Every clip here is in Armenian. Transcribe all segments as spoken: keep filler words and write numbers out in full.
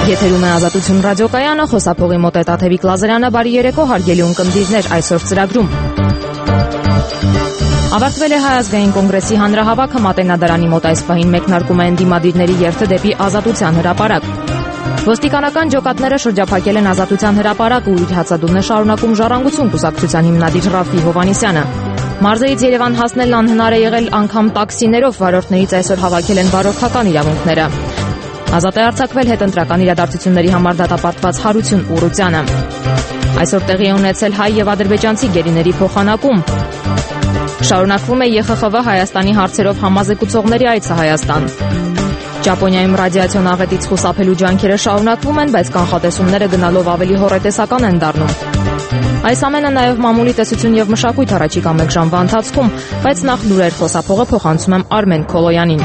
Եթերում է Ազատություն ռադիոկայանը, խոսափողի մոտ է Տաթևիկ Լազարյանը, բարի երեկո հարգելի ունկնդիրներ, այսօր ծրագրում։ Ավարտվել է Հայ ազգային կոնգրեսի հանրահավաքը, Մատենադարանի մոտ այս պահին մեկնարկում է ընդդիմադիրների երթը դեպի Ազատության հրապարակ։ Ոստիկանական ջոկատները շրջափակել են Ազատության հրապարակը ու իր հացադուլն է շարունակում Ժառանգություն կուսակցության հիմնադիր Ռաֆֆի Հովհաննիսյանը։ Մարզերից Երևան հասնելն անհնար է եղել անգամ տաքսիներով, վարորդներից այսօր հավաքել են վարորդական իրավունքները։ Ազատ է արձակվել հետընտրական իրադարձությունների համար դատապարտված Հարություն Ուռուցյանը։ Այսօր տեղի է ունեցել հայ եւ ադրբեջանցի գերիների փոխանակում։ Շարունակվում է Ե Խ Խ V Հայաստանի հարցերով համազեկուցողների այցը Հայաստան։ Ճապոնիայում ռադիացիոն աղետից խուսափելու ջանքերը շարունակվում են, բայց կանխատեսումները գնալով ավելի հոռետեսական են դառնում։ Այս ամենը նաև մամուլի տեսություն եւ մշակույթ առաջիկա մեկ ժամվա ընթացքում, բայց նախ լուրեր խոսափողը փոխանցում եմ Արմեն Քոլոյանին։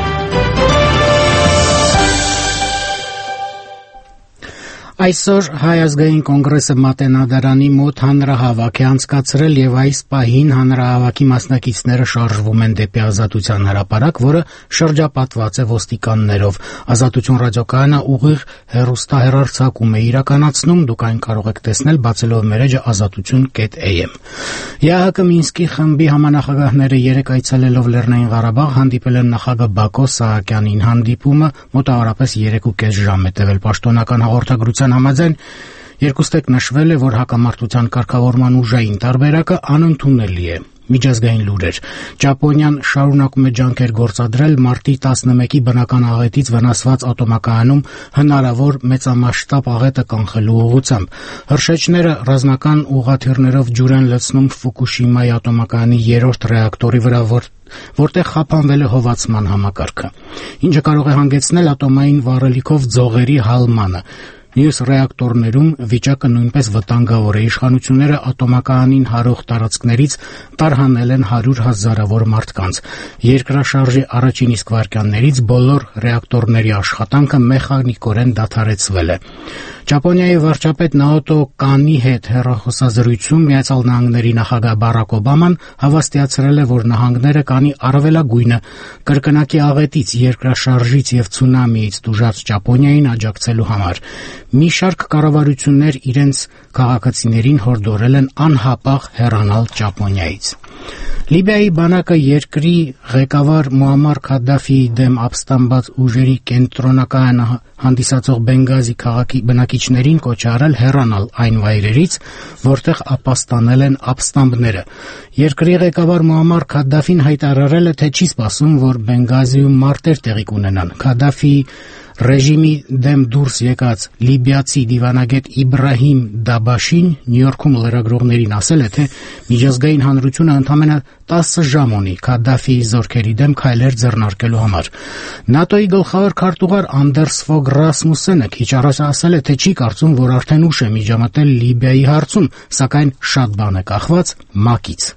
Այսօր Հայ ազգային կոնգրեսը Մատենադարանի մոտ հանրահավաք է անցկացրել եւ այս պահին հանրահավաքի մասնակիցները շարժվում են դեպի Ազատության հրապարակ, որը շրջապատված է ոստիկաններով։ Ազատություն ռադիոկայանը ուղիղ հեռուստահեռարձակում է իրականացնում, դուք այն կարող եք տեսնել բացելով մեր էջը ազատություն կետ a m։ Ե Հ Կ Մինսկի խմբի համանախագահները երեկ այցելելով Լեռնային Ղարաբաղ հանդիպել են նախագահ Բակո Սահակյանին։ Հանդիպումը մոտավորապես երեք ու կես ժամ է տևել։ Պաշտոնական հաղորդագրության համաձայն երկուստեք նշվել է, որ հակամարտության կարգավորման ուժային տարբերակը անընդունելի է։ Միջազգային լուրեր։ Ճապոնիան շարունակում է ջանքեր գործադրել մարտի տասնմեկի բնական աղետից վնասված ատոմակայանում հնարավոր մեծամասշտաբ աղետը կանխելու ուղղությամբ։ Հրշեջները ռազմական ուղղաթիռներով ջուր են լցնում Ֆուկուշիմայի ատոմակայանի երրորդ ռեակտորի վրա, որ որտեղ խափանվել է հովացման համակարգը, ինչը կարող է հանգեցնել ատոմային վառելիքով ձողերի հալմանը։ Մյուս ռեակտորներում վիճակը նույնպես վտանգավոր է։ Իշխանությունները ատոմակայանին հարող տարածքներից տարհանել են հարյուր հազարավոր մարդկանց։ Երկրաշարժի առաջին իսկ վայրկյաններից բոլոր ռեակտորների աշխատանքը մեխանիկորեն դադարեցվել է։ Ճապոնիայի վարչապետ Նաոտո Կանի հետ հեռախոսազրույցում Միացյալ Նահանգների նախագահ Բարակ Օբաման հավաստիացրել է, որ նահանգները կանի առավելագույնը կրկնակի աղետից, երկրաշարժից եւ ցունամիից տուժած Ճապոնիային աջակցելու համար։ Մի շարք կառավարություններ իրենց քաղաքացիներին հորդորել են անհապաղ հեռանալ Ճապոնիայից։ Լիբիայի բանակը երկրի ղեկավար Մուամմար Քադաֆիի դեմ ապստամբած ուժերի կենտրոնակայանը հանդիսացող Բենգազի քաղաքի բնակիչներին կոչ է արել հեռանալ այն վայրերից, որտեղ ապաստանել են ապստամբները։ Երկրի ղեկավար Մուամմար Քադաֆին հայտարարել է, թե չի սպասում, որ Բենգազիում մարտեր տեղի կունենան։ Քադաֆիի ռեժիմի դեմ դուրս եկած լիբիացի դիվանագետ Իբրահիմ Դաբաշին Նյու Յորքում լրագրողներին ասել է, թե միջազգային հանրությունը ընդամենը տասը ժամ ունի Քադաֆիի զորքերի դեմ քայլեր ձեռնարկելու համար։ ՆԱՏՕ-ի գլխավոր քարտուղար Անդերս Ֆոգ Ռասմուսենը քիչ առաջ ասել է, թե չի կարծում, որ արդեն ուշ է միջամտել Լիբիայի հարցում, սակայն շատ բան է կախված ՄԱԿ-ից։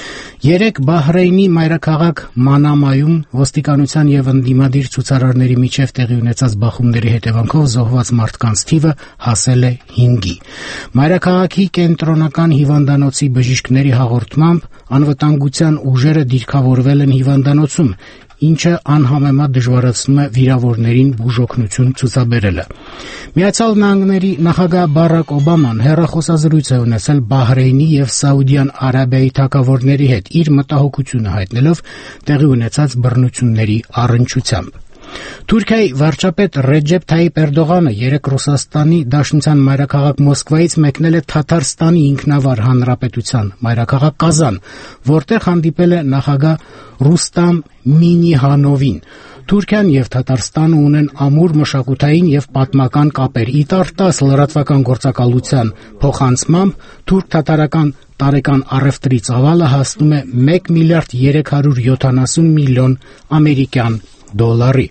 Երեկ Բահրեյնի մայրաքաղաք Մանամայում ոստիկանության եւ ընդդիմադիր ցուցարարների միջև տեղի ունեցած բախումների հետևանքով զոհված մարդկանց թիվը հասել է հինգի։ Մայրաքաղաքի կենտրոնական հիվանդանոցի բժիշկների հաղորդմամբ անվտանգության ուժերը դիրքավորվել են հիվանդանոցում, ինչը անհամեմատ դժվարացնում է վիրավորներին բուժօգնություն ցուցաբերելը։ Միացյալ Նահանգների նախագահ Բարակ Օբաման հեռախոսազրույց է ունեցել Բահրեյնի եւ Սաուդյան Արաբիայի թագավորների հետ, իր մտահոգությունը հայտնելով տեղի ունեցած բռնությունների առնչությամբ։ Թուրքիայի վարչապետ Ռեջեփ Թայիպ Էրդողանը երեկ Ռուսաստանի Դաշնության մայրաքաղաք Մոսկվայից մեկնել է Թաթարստանի ինքնավար հանրապետության մայրաքաղաք Կազան, որտեղ հանդիպել է նախագահ Ռուստամ Մինիհանովին։ Թուրքիան եւ Թաթարստանը ունեն ամուր մշակութային եւ պատմական կապեր։ Իտար-տաս լրատվական գործակալության փոխանցմամբ թուրք-թաթարական տարեկան առևտրի ծավալը հասնում է մեկ միլիարդ երեք հարյուր յոթանասուն միլիոն ամերիկյան դոլարի։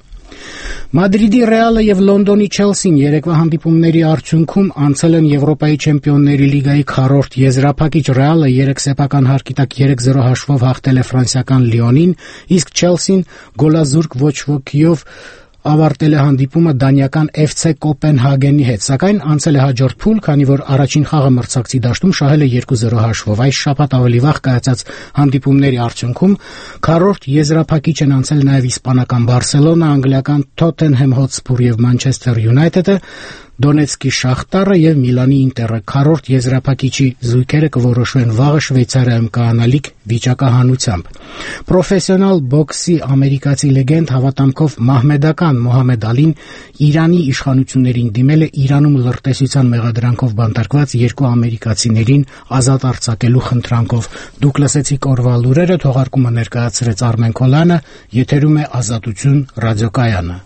Մադրիդի Ռեալը եւ Լոնդոնի Չելսին երեկվա հանդիպումների արդյունքում անցել են Եվրոպայի չեմպիոնների լիգայի քառորդ եզրափակիչ։ Ռեալը երեք սեփական հարկի տակ երեք զրո հաշվով հաղթել է ֆրանսիական Լիոնին, իսկ Չելսին գոլազուրկ ոչ ոքիով ավարտել է հանդիպումը դանիական Էֆ Ցե Կոպենհագենի հետ, սակայն անցել է հաջորդ փուլ, քանի որ առաջին խաղը մրցակցի դաշտում շահել է երկու զրո հաշվով։ Այս շաբաթ ավելի վաղ կայացած հանդիպումների արդյունքում քառորդ եզրափակիչ են անցել նաև իսպանական Բարսելոնա, անգլիական Թոթենհեմ Հոտսպուր եւ Մանչեսթեր Յունայթեդը, Դոնեցկի Շախտարը եւ Միլանի Ինտերը քառորդ եզրափակիչի զույգերը կորոշվեն վաղը Շվեյցարիայում կանալիք վիճակահանությամբ։ Պրոֆեսիոնալ բոքսի ամերիկացի լեգենդ հավատամքով մահմեդական Մոհամեդ Ալին Իրանի իշխանություններին դիմել է Իրանում լրտեսության մեղադրանքով բանտարկված երկու ամերիկացիներին ազատ արձակելու խնդրանքով։ Դուք լսեցիք օրվա լուրերը, թողարկումը ներկայացրեց Արմեն Քոլյանը, եթերում է Ազատություն ռադիոկայանը։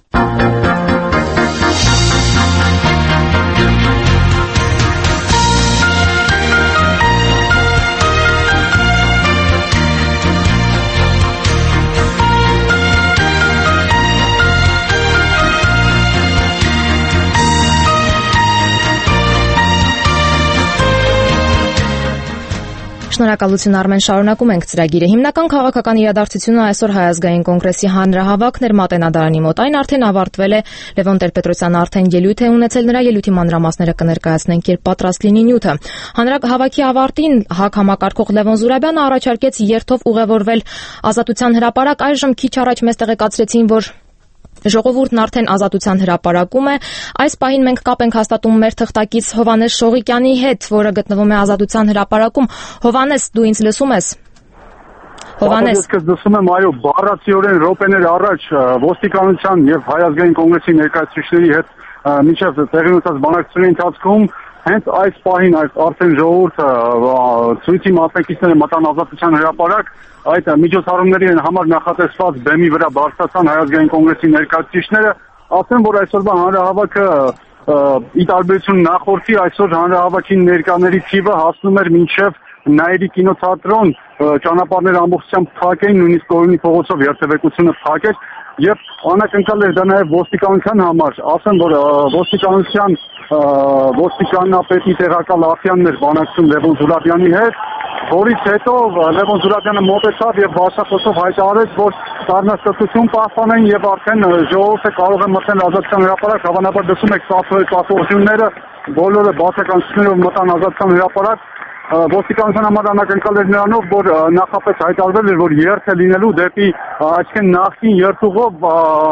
Շնորհակալություն Արմեն, շարունակում ենք ծրագիրը։ Հիմնական քաղաքական իրադարձությունը այսօր Հայ ազգային կոնգրեսի հանրահավաքն էր Մատենադարանի մոտ։ Այն արդեն ավարտվել է, Լևոն Տեր-Պետրոսյանը արդեն ելույթ է ունեցել, նրա ելույթի մանրամասները կներկայացնենք, երբ պատրաստ լինի նյութը։ Հանրահավաքի ավարտին ՀԱԿ համակարգող Լևոն Զուրաբյանը առաջարկեց երթով ուղևորվել Ազատության հրապարակ։ Այժմ քիչ առաջ մեզ տեղեկացրեցին, որ ժողովուրդն արդեն Ազատության հրապարակում է։ Այս պահին մենք կապ ենք հաստատում մեր թղթակից Հովհաննես Շողիկյանի հետ, որը գտնվում է Ազատության հրապարակում։ Հովհաննես, դու ինձ լսում ես։ Հովհաննես, ես լսում եմ, այո, բառացիորեն րոպեներ առաջ ոստիկանության եւ Հայ ազգային կոնգրեսի ներկայացուցիչների հետ մինչև տեղի ունեցած բանակցությունների ընթացքում հենց այս պահին այս արդեն ժողովուրդը ցույցի մասնակիցները մտան Ազատության հրապարակ, այդ միջոցառումների համար նախատեսված բեմի վրա բարձրացան Հայ ազգային կոնգրեսի ներկայացուցիչները։ Ասեմ, որ այսօրվա հանրահավաքը ի տարբերություն նախորդի, այսօր հանրահավաքի ներկաների թիվը հասնում էր մինչև Նաիրի կինոթատրոն, ճանապարհները ամբողջությամբ փակ էին, նույնիսկ Կորյունի փողոցով երթևեկությունը փակ էր եւ անակնկալ էր դա նաեւ ոստիկանության համար։ Ասեմ, որ ոստիկանության ոստիկանապետի տեղակալ Ախյանն էր բանակցում Լևոն Զուրաբյանի հետ, որից հետո Լևոն Զուրաբյանը մոտեցավ եւ բարձրախոսով հայտարարեց, որ սառնասրտություն պահպանեն եւ արդեն ժողովուրդը կարող է մտնել Ազատության հրապարակ։ Հավանաբար դասում եք ծափողությունները, բոլորը բացականություններով մտան Ազատության հրապարակ։ Ոստիկանության համար անակնկալ էր նրանով, որ նախապես հայտարարվել էր, որ երթ է լինելու դեպի այսինքն նախկին երթուղով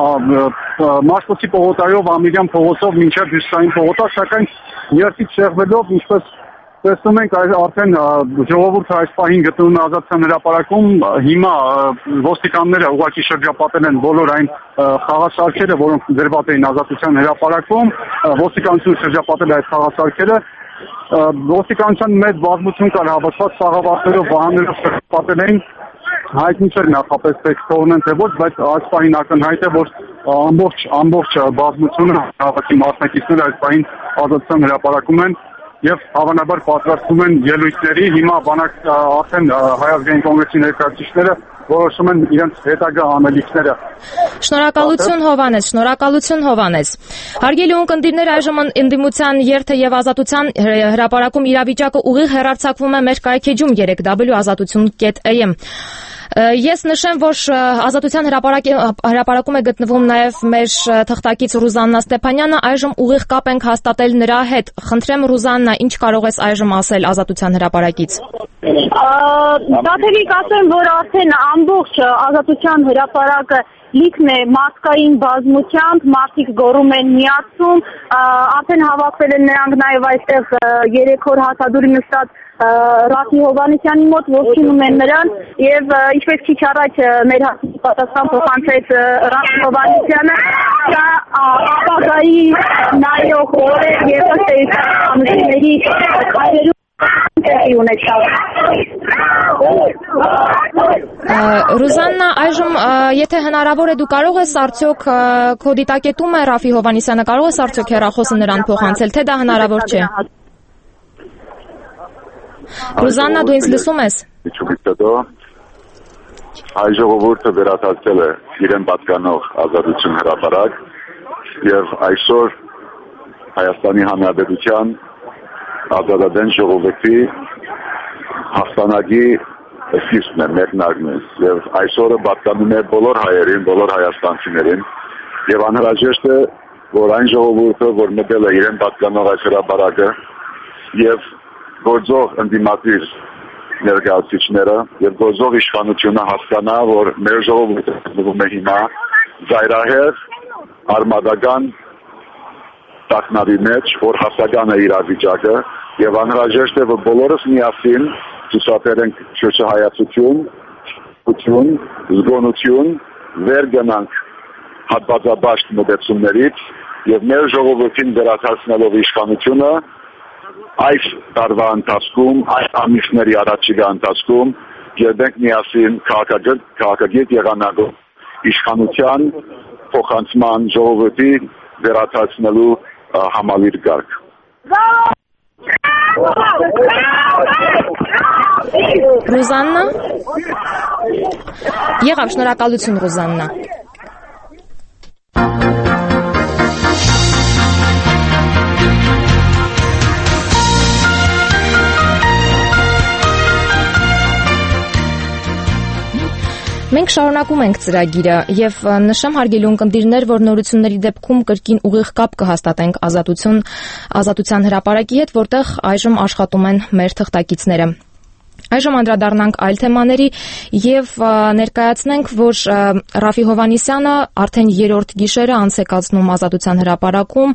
Մաշտոցի պողոտայով Ամիրյան փողոցով մինչև Հյուսիսային պողոտա, սակայն երթից շեղվելով, ինչպես տեսնում ենք, արդեն ժողովուրդը այս պահին գտնվում է Ազատության հրապարակում։ Հիմա ոստիկանները ուղղակի շրջապատել են բոլոր այն խաղացարքերը, որոնք դրված էին Ազատության հրապարակում, ոստիկանությունը շրջապատել է այդ խաղացարքերը։ Ոստիկանության մեծ բազմություն կար հավաքված սաղավարտներով, վահաններով շրջապատել էին, հայտնի չէր նախապես թե կթողնեն թե ոչ, բայց այս պահին ակնհայտ է, որ ամբողջ ամբողջ բազմությունը հավաքի մասնակիցները այս պահին Ազատության հրապարակում են եւ հավանաբար պատրաստվում են ելույթների։ Հիմա բանակ արդեն Հայ ազգային կոնգրեսի ներկայացուցիչները որոշում են իրենց հետագա անելիքները։ Շնորհակալություն Հովհաննես, շնորհակալություն Հովհաննես։ Հարգելի ունկնդիրներ, այժմ ընդդիմության երթը եւ Ազատության հրապարակում իրավիճակը ուղիղ հեռարձակվում է մեր կայքեջում երեք w ազատություն կետ a m։ Ես նշեմ, որ Ազատության հրապարակում է գտնվում նաև մեր թղթակից Ռուզաննա Ստեփանյանը, այժմ ուղիղ կապ ենք հաստատել նրա հետ։ Խնդրեմ Ռուզաննա, ինչ կարող ես այժմ ասել Ազատության հրապարակից։ Դատելիք ասեմ, որ արդեն ամբողջ Ազատության հրապարակը լիքն է մասկային բազմությամբ, մարդիկ գոռում են միացում, արդեն հավաքվել են նրանք նաև այստեղ երեք օր հացադուլի նստած Ռաֆի Հովհաննիսյանի մոտ ողջունում են նրան եւ ինչպես քիչ առաջ մեր պատասխան փոխանցեց Ռաֆի Հովհաննիսյանը, դա ապագայի նայող օրեր եւ ըստ էությունների հայերու Ռուզաննա, այժմ եթե հնարավոր է դու կարող ես արդյոք քո դիտակետումը Ռաֆի Հովհաննիսյանը կարող ես արդյոք հեռախոսը նրան փոխանցել, թե դա հնարավոր չէ։ Ռուզաննա, դու ինձ լսում ես։ Հայ ժողովուրդը վերադարձել է իրեն պատկանող Ազատություն հրապարակ եւ այսօր Հայաստանի Հանրապետության Ազատադեն ժողովրդի հաղթանակի սկիզբն է, մեկնարկն է եւ այսօրը պատկանում է բոլոր հայերին, բոլոր հայաստանցիներին եւ անհրաժեշտ է, որ այն ժողովուրդը, որ մտել է իրեն պատկանող այս հրապարակը եւ գործող ընդդիմադիր ներկայացուցիչները եւ գործող իշխանությունը հասկանա, որ մեր ժողովուրդը գտնվում է հիմա զայրահեղ, արմատական տակնավի մեջ, որ հասական է իրավիճակը եւ անհրաժեշտ է որ բոլորս միասին ցուցաբերենք շրջահայացություն, ություն, զգոնություն, վեր գնանք հատվածաբաշտ մոտեցումներից եւ մեր ժողովրդին վերադարձնելով իշխանությունը այս տարվա ընթացքում, այս ամիսների առաջիկա ընթացքում երբեք միասին քաղաքագետ քաղաքագետ եղանակով իշխանության փոխանցման ժողովրդի վերադարձնելու համալիր կարգ։ Ռուզաննա Եղավ, շնորհակալություն Ռուզաննա։ Մենք շարունակում ենք ծրագիրը եւ նշեմ հարգելի ունկնդիրներ, որ նորությունների դեպքում կրկին ուղիղ կապ կհաստատենք ազատություն ազատության հրապարակի հետ, որտեղ այժմ աշխատում են մեր թղթակիցները։ Այժմ անդրադառնանք այլ թեմաների եւ ներկայացնենք, որ Ռաֆի Հովհաննիսյանը արդեն երրորդ գիշերը անց է կացնում ազատության հրապարակում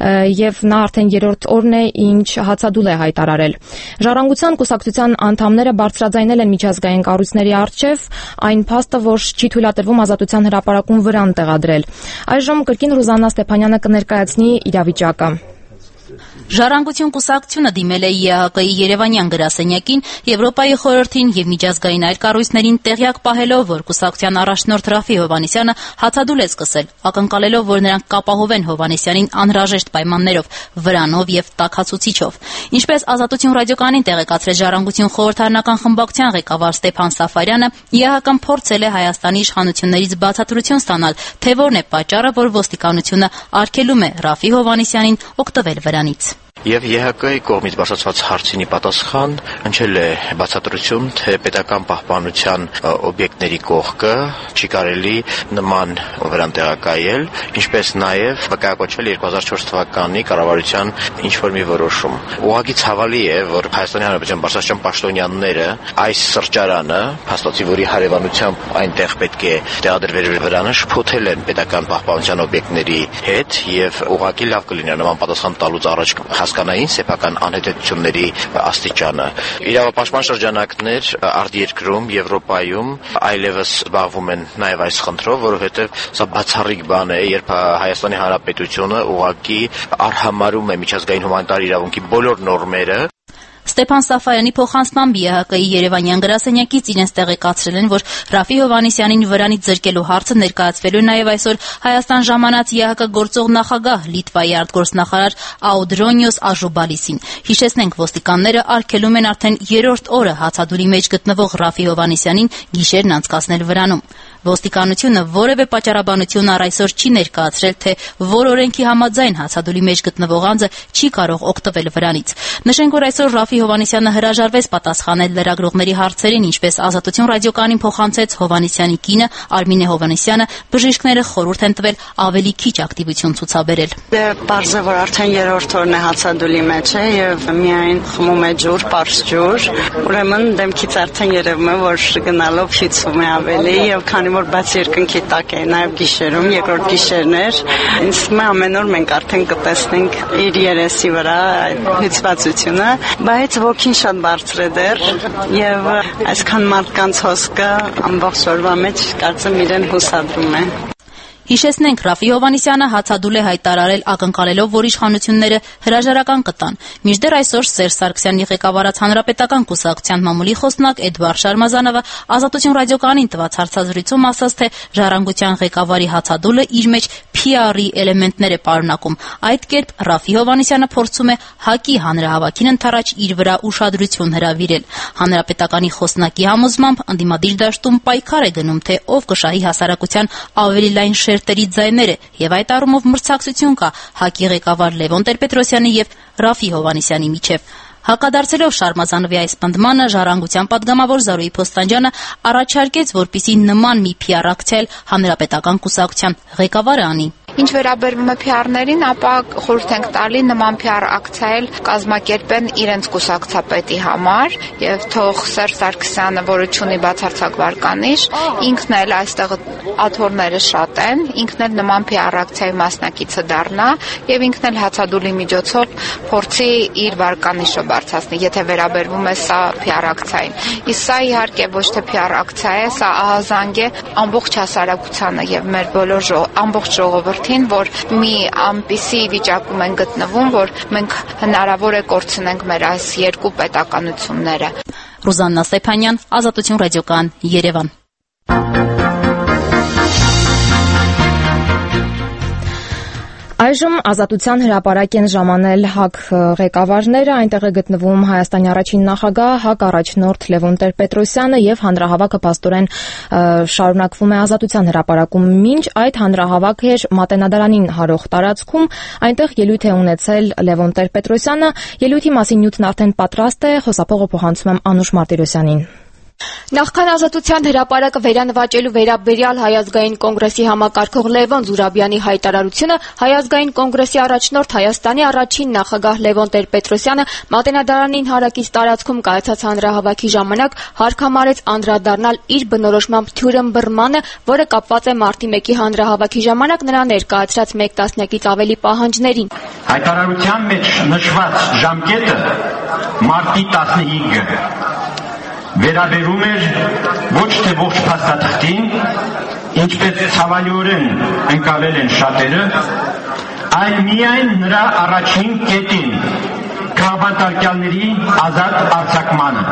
եւ նա արդեն երրորդ օրն է, ինչ հացադուլ է հայտարարել։ Ժառանգության կուսակցության անդամները բարձրաձայնել են միջազգային կառույցների առջեւ այն փաստը, որ չի թույլատրվում ազատության հրապարակում վրան տեղադրել։ Այժմ կրկին Ռուզաննա Ստեփանյանը կներկայացնի իրավիճակը։ Ժառանգություն կուսակցությունը դիմել է Է Հ Կ-ի Երևանյան գրասենյակին, Եվրոպայի խորհրդին եւ միջազգային այլ կառույցներին տեղյակ պահելով, որ կուսակցության առաջնորդ Ռաֆի Հովհաննիսյանը հացադուլ է սկսել, ակնկալելով, որ նրանք կապահովեն Հովհաննիսյանին անհրաժեշտ պայմաններով, վրանով եւ տաքացուցիչով։ Ինչպես Ազատություն ռադիոկայանին տեղեկացրեց Ժառանգություն խորհրդարանական խմբակցության ղեկավար Ստեփան Սաֆարյանը, Է Հ Կ-ն փորձել է Հայաստանի իշխանություններից բացատրություն ստանալ, թե որն է պատճառը, որ ոստիկանությունը արգելում է Ռաֆի Հովհաննիսյանին օգտվել վրանից։ Եվ Է Հ Կ-ի կողմից բացատրված հարցինի պատասխան հնչել է բացատրություն, թե պետական պահպանության օբյեկտների կողքը չի կարելի նման վրան տեղակայել, ինչպես նաև վկայակոչվել երկու հազար չորս թվականի կառավարության ինչ-որ մի որոշում։ Ուղղակի ցավալի է, որ Հայաստանի Հանրապետության բարձրաստիճան պաշտոնյաները այս սրճարանը, փաստացի որի հարևանությամբ այնտեղ պետք է տեղադրվեր վրանը, շփոթել են պետական պահպանության օբյեկտների հետ եւ ուղղակի լավ կլիներ նման պատասխան տալուց առաջ հասկանային սեփական անհետեթությունների աստիճանը։ Իրավապաշտպան շրջանակներ արտերկրում, Եվրոպայում այլևս զբաղվում են նաև այս խնդրով, որովհետև սա բացառիկ բան է, երբ Հայաստանի Հանրապետությունը ուղղակի արհամարում է միջազգային հումանիտար իրավունքի բոլոր նորմերը։ Ստեփան Սաֆարյանի փոխանցմամբ Է Հ Կ-ի Երևանյան գրասենյակից իրենց տեղեկացրել են, որ Ռաֆի Հովհաննիսյանին վրանից զրկելու հարցը ներկայացվելու նաև այսօր Հայաստան ժամանած Է Հ Կ գործող նախագահ Լիտվայի արտգործնախարար Աուդրոնիոս Աժուբալիսին։ Հիշեցնենք, ոստիկանները արգելում են արդեն երրորդ օրը հացադուլի մեջ գտնվող Ռաֆի Հովհաննիսյանին գիշերն անցկացնել վրանում։ Ոստիկանությունը որևէ պատճառաբանություն առ այսօր չի ներկայացրել, թե որ օրենքի համաձայն հացադուլի մեջ գտնվող անձը չի կարող օգտվել վրանից։ Նշենք, որ այսօր Ռաֆի Հովհաննիսյանը հրաժարվեց պատասխանել լրագրողների հարցերին, ինչպես Ազատություն ռադիոկայանին փոխանցեց Հովհաննիսյանի կինը Արմինե Հովհաննիսյանը, բժիշկները խորհուրդ են տվել ավելի քիչ ակտիվություն ցուցաբերել։ Դե պարզ է, որ արդեն երրորդ օրն է հացադուլի մեջ է եւ միայն խմում է ջուր, պարզ ջուր, ուրեմն դեմքից արդեն երևում է, որ գնալով հիցում է ավելի եւ քանի որ բաց երկնքի տակ է նաեւ գիշերում, երկրորդ գիշերներ, ինձ թվում է ամեն օր մենք արդեն կտեսնենք իր երեսի վրա հիցվածությունը, բայց ոգին շատ բարձր է դեռ եւ այսքան մարդկանց հոսքը ամբողջ օրվա մեջ կարծեմ իրեն հուսադրում է։ Հիշեցնենք, Ռաֆի Հովհաննիսյանը հացադուլ է հայտարարել ակնկալելով, որ իշխանությունները հրաժարական կտան։ Մինչդեռ այսօր Սերժ Սարգսյանի ղեկավարած Հանրապետական կուսակցության մամուլի խոսնակ Էդվարդ Շարմազանովը Ազատություն ռադիոկայանին տված հարցազրույցում ասաց, թե Ժառանգության ղեկավարի հացադուլը իր մեջ Փի Ար-ի էլեմենտներ է պարունակում։ Այդ կերպ Ռաֆի Հովհաննիսյանը փորձում է ՀԱԿ-ի հանրահավաքին ընդառաջ իր վրա ուշադրություն հրավիրել։ Հանրապետականի խոսնակի համոզմամբ ընդդիմադիր դաշտում պայքար է գնում, թե ով կշահի հասարակության ավելի լայն շերտերի ձայները, եւ այդ առումով մրցակցություն կա ՀԱԿ-ի ղեկավար Լևոն Տեր-Պետրոսյանի եւ Ռաֆի Հովհաննիսյանի միջեւ։ Հակադարձելով Շարմազանովի այս պնդմանը, Ժառանգության պատգամավոր Զարուհի Փոստանջյանը առաջարկեց, որպիսի նման մի Փի Ար ակցիա Հանրապետական կուսակցության ղեկավարը անի։ Ինչ վերաբերում է փի ար-ներին, ապա խորհուրդ ենք տալի նման փի ար ակցիա կազմակերպեն իրենց կուսակցապետի համար եւ թող Սերժ Սարգսյանը, որը ունի բացարձակ վարկանիշ, ինքն էլ այստեղ աթոռները շատ են, ինքն էլ նման փի ար ակցիայի մասնակիցը դառնա եւ ինքն էլ հացադուլի միջոցով փորձի իր վարկանիշը բարձրացնի, եթե վերաբերվում է սա փի ար ակցիային։ Իսկ սա իհարկե ոչ թե փի ար ակցիա է, սա ահազանգ է ամբողջ հասարակությանը եւ մեր բոլոր ամբողջ ժողովրդին, որ մի ամպիսի վիճակում են գտնվում, որ մենք հնարավոր է կորցնենք մեր այս երկու պետականությունները։ Ռուզաննա Ստեփանյան, Ազատություն ռադիոկայան, Երևան։ Այժմ Ազատության հրապարակ են ժամանել ՀԱԿ ղեկավարները, այնտեղ է գտնվում Հայաստանի առաջին նախագահ, ՀԱԿ առաջնորդ Լևոն Տեր-Պետրոսյանը եւ հանրահավաքը փաստորեն շարունակվում է Ազատության հրապարակում։ Մինչ այդ հանրահավաքը էր Մատենադարանին հարող տարածքում, այնտեղ ելույթ է ունեցել Լևոն Տեր-Պետրոսյանը, ելույթի մասին նյութն արդեն պատրաստ է, խոսափողը փոխանցում եմ Անուշ Մարտիրոսյանին։ Նախքան Ազատության հրապարակը վերանվաճելու վերաբերյալ Հայ ազգային կոնգրեսի համակարգող Լևոն Զուրաբյանի հայտարարությունը Հայ ազգային կոնգրեսի առաջնորդ Հայաստանի առաջին նախագահ Լևոն Տեր-Պետրոսյանը Մատենադարանին հարակից տարածքում կայացած հանրահավաքի ժամանակ հարկամարեց անդրադառնալ իր բնորոշմամբ թյուրըմբռնմանը, որը կապված է մարտի մեկի հանրահավաքի ժամանակ նրա ներկայացրած մեկ տասնյակից ավելի պահանջներին։ Հայտարարության մեջ նշված ժամկետը մարտի տասնհինգը վերաբերում էր ոչ թե ողջ փաստաթղթին, ինչպես ցավալիորեն ընկալել են շատերը, այլ միայն նրա առաջին կետին, քաղաքացիների ազատ արձակմանը։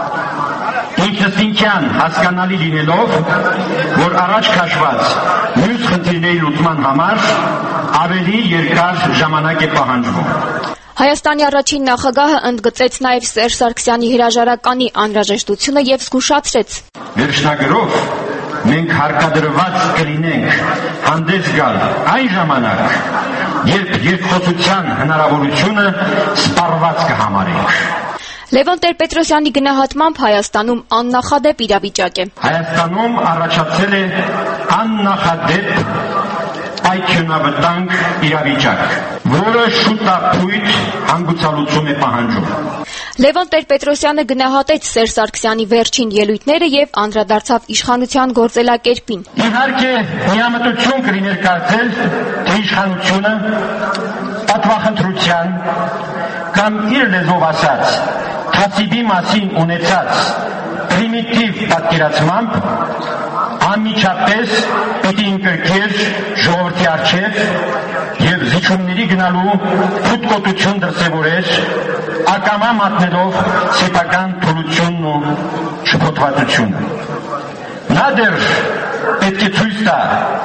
Ինքնըստինքյան հասկանալի լինելով, որ առաջ քաշված մյուս խնդիրների լուծման համար ավելի երկար ժամանակ է պահանջվում։ Հայաստանի առաջին նախագահը ընդգծեց նաև Սերժ Սարգսյանի հրաժարականի անհրաժեշտությունը եւ զգուշացրեց. Վերջնագրով մենք հարկադրված կլինենք հանդես գալ այն ժամանակ, երբ երկխոսության հնարավորությունը սպառված կհամարենք։ Լևոն Տեր-Պետրոսյանի գնահատմամբ Հայաստանում աննախադեպ իրավիճակ է։ Հայաստանում առաջացել է աննախադեպ այքյունավտանգ իրավիճակ, որը շուտապույտ հանգուցալուծում է պահանջում։ Լևոն Տեր-Պետրոսյանը գնահատեց Սերժ Սարգսյանի վերջին ելույթները եւ անդրադարձավ իշխանության գործելակերպին։ Իհարկե, միամտություն կլիներ կարծել, թե իշխանությունը պատվախնդրության կամ իր լեզվով ասած թասիբի մասին ունեցած պրիմիտիվ պատկերացմամբ անմիջապես պիտի ընկրկեր ժողովրդի առջև եւ զիջումների գնալու փութկոտություն դրսեւորեր, ակամա մատնելով սեփական թուլությունն ու շփոթվածությունը։ Նա դեռ պետք է ցույց տա,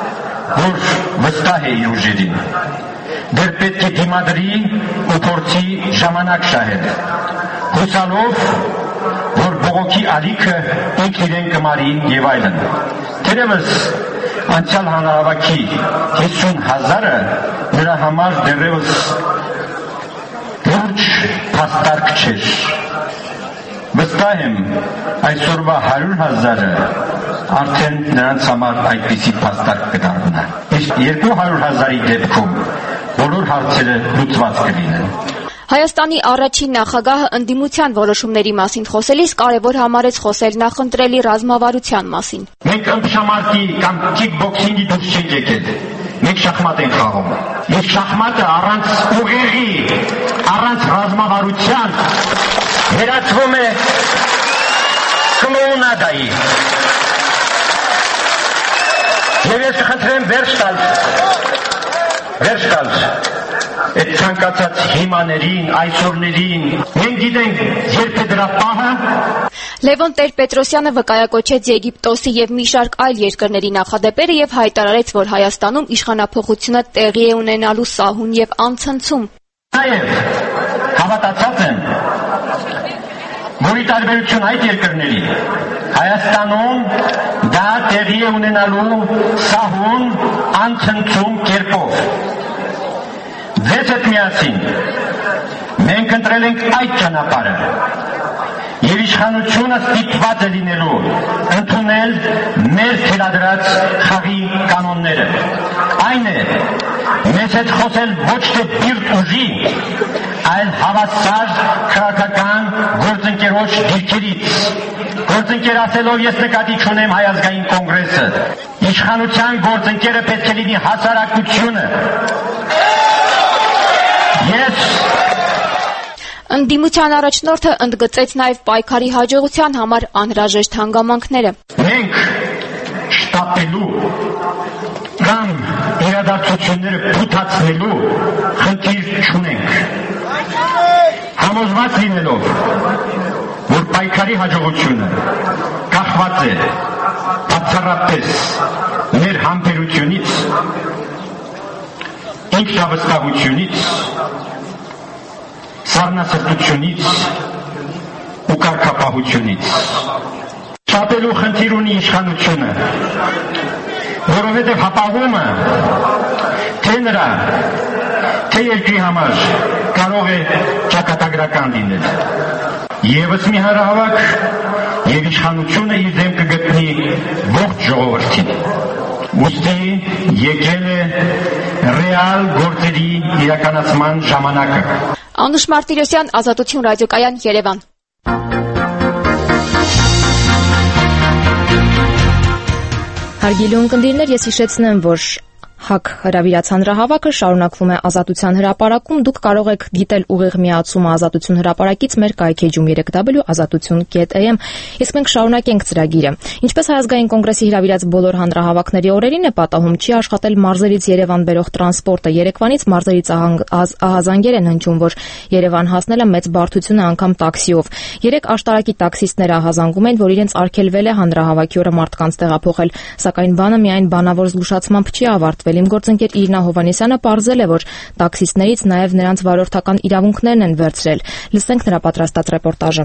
որ վստահ է իր ուժերին։ Դեռ պետք է դիմադրի ու փորձի ժամանակ շահել, հուսալով, որ բողոքի ալիքը ինքն իրեն կմարի եւ այլն։ Թերևս անցյալ հանրահավաքի հիսուն հազարը նրա համար դեռևս լուրջ փաստարկ չէր։ Վստահ եմ, այսօրվա հարյուր հազարը արդեն նրանց համար այդպիսի փաստարկ կդառնա։ Իսկ երկու հարյուր հազարի դեպքում բոլոր հարցերը լուծված կլինեն։ Հայաստանի առաջին նախագահը ընդդիմության որոշումների մասին խոսելիս կարևոր համարեց խոսել նախընտրելի ռազմավարության մասին։ Մենք ըմբշամարտի կամ քիքբոքսինգի դուրս չենք եկել։ Մենք շախմատ ենք խաղում։ Իսկ շախմատը առանց ուղեղի, առանց ռազմավարության վերածվում է կլոունադայի։ Եվ ես կխնդրեմ վերջ տալ, վերջ տալ այդ ցանկացած հիմաներին, այսօրներին, մենք գիտենք երբ է դրա պահը։ Լևոն Տեր-Պետրոսյանը վկայակոչեց Եգիպտոսի եւ մի շարք այլ երկրների նախադեպերը եւ հայտարարեց, որ Հայաստանում իշխանափոխությունը տեղի է ունենալու սահուն եւ անցնցում։ Նաեւ հավատացած եմ, որի տարբերություն այդ երկրների, Հայաստանում դա տեղի է ունենալու սահուն անցնցում կերպով։ Ձեզ հետ միասին մենք ընտրել ենք այդ ճանապարհը Եվ իշխանությունը ստիպված է լինելու ընդունել մեր թելադրած խաղի կանոնները։ Այն է մեզ հետ խոսել ոչ թե բիրտ ուժի, այլ հավասար քաղաքական գործընկերոջ դիրքերից։ Գործընկեր ասելով ես նկատի չունեմ Հայ ազգային կոնգրեսը։ Իշխանության գործընկերը պետք է լինի հասարակությունը։ Ես Ընդդիմության առաջնորդը ընդգծեց նաև պայքարի հաջողության համար անհրաժեշտ հանգամանքները։ Մենք շտապելու կամ իրադարձությունները փութացնելու խնդիր չունենք։ Համոզված լինելով, որ պայքարի հաջողությունը կախված է բացառապես մեր համբերությունից, ինքնավստահությունից, սառնասրտությունից ու կարգապահությունից։ Շտապելու խնդիր ունի իշխանությունը, որովհետև հապաղումը թե նրա, թե երկրի համար կարող է ճակատագրական լինել։ Եվս մի հանրահավաք եւ իշխանությունը իր դեմ կգտնի ողջ ժողովրդին։ Ուստի եկել է ռեալ գործերի իրականացման ժամանակը։ Անուշ Մարտիրոսյան, Ազատություն ռադիոկայան, Երևան։ Հարգելի ունկնդիրներ, ես հիշեցնեմ, որ ՀԱԿ հրավիրած հանրահավաքը շարունակվում է Ազատության հրապարակում։ Դուք կարող եք դիտել ուղիղ միացումը Ազատություն հրապարակից մեր կայքեջում երեք դաբլյու ազատություն կետ էյ էմ։ Իսկ մենք շարունակենք ծրագիրը։ Ինչպես Հայ ազգային կոնգրեսի հրավիրած բոլոր հանրահավաքների օրերին է պատահում, չի աշխատել մարզերից Երևան բերող տրանսպորտը։ Երեկվանից մարզերից ահազանգեր են հնչում, որ Երևան հասնել է մեծ բարդությունը անգամ տաքսիով։ Երեք աշտարակի տաքսիստները ահազանգում են, որ իրենց արգելվել է հանրահավաքի օրը մարդկանց տեղափոխել, սակայն բանը միայն բանավոր զգուշացմամբ չի ավարտվել։ Իմ գործընկեր Իրինա Հովհաննիսյանը պարզել է, որ տաքսիստներից նաև նրանց վարորդական իրավունքներն են վերցրել։ Լսենք նրա պատրաստած ռեպորտաժը։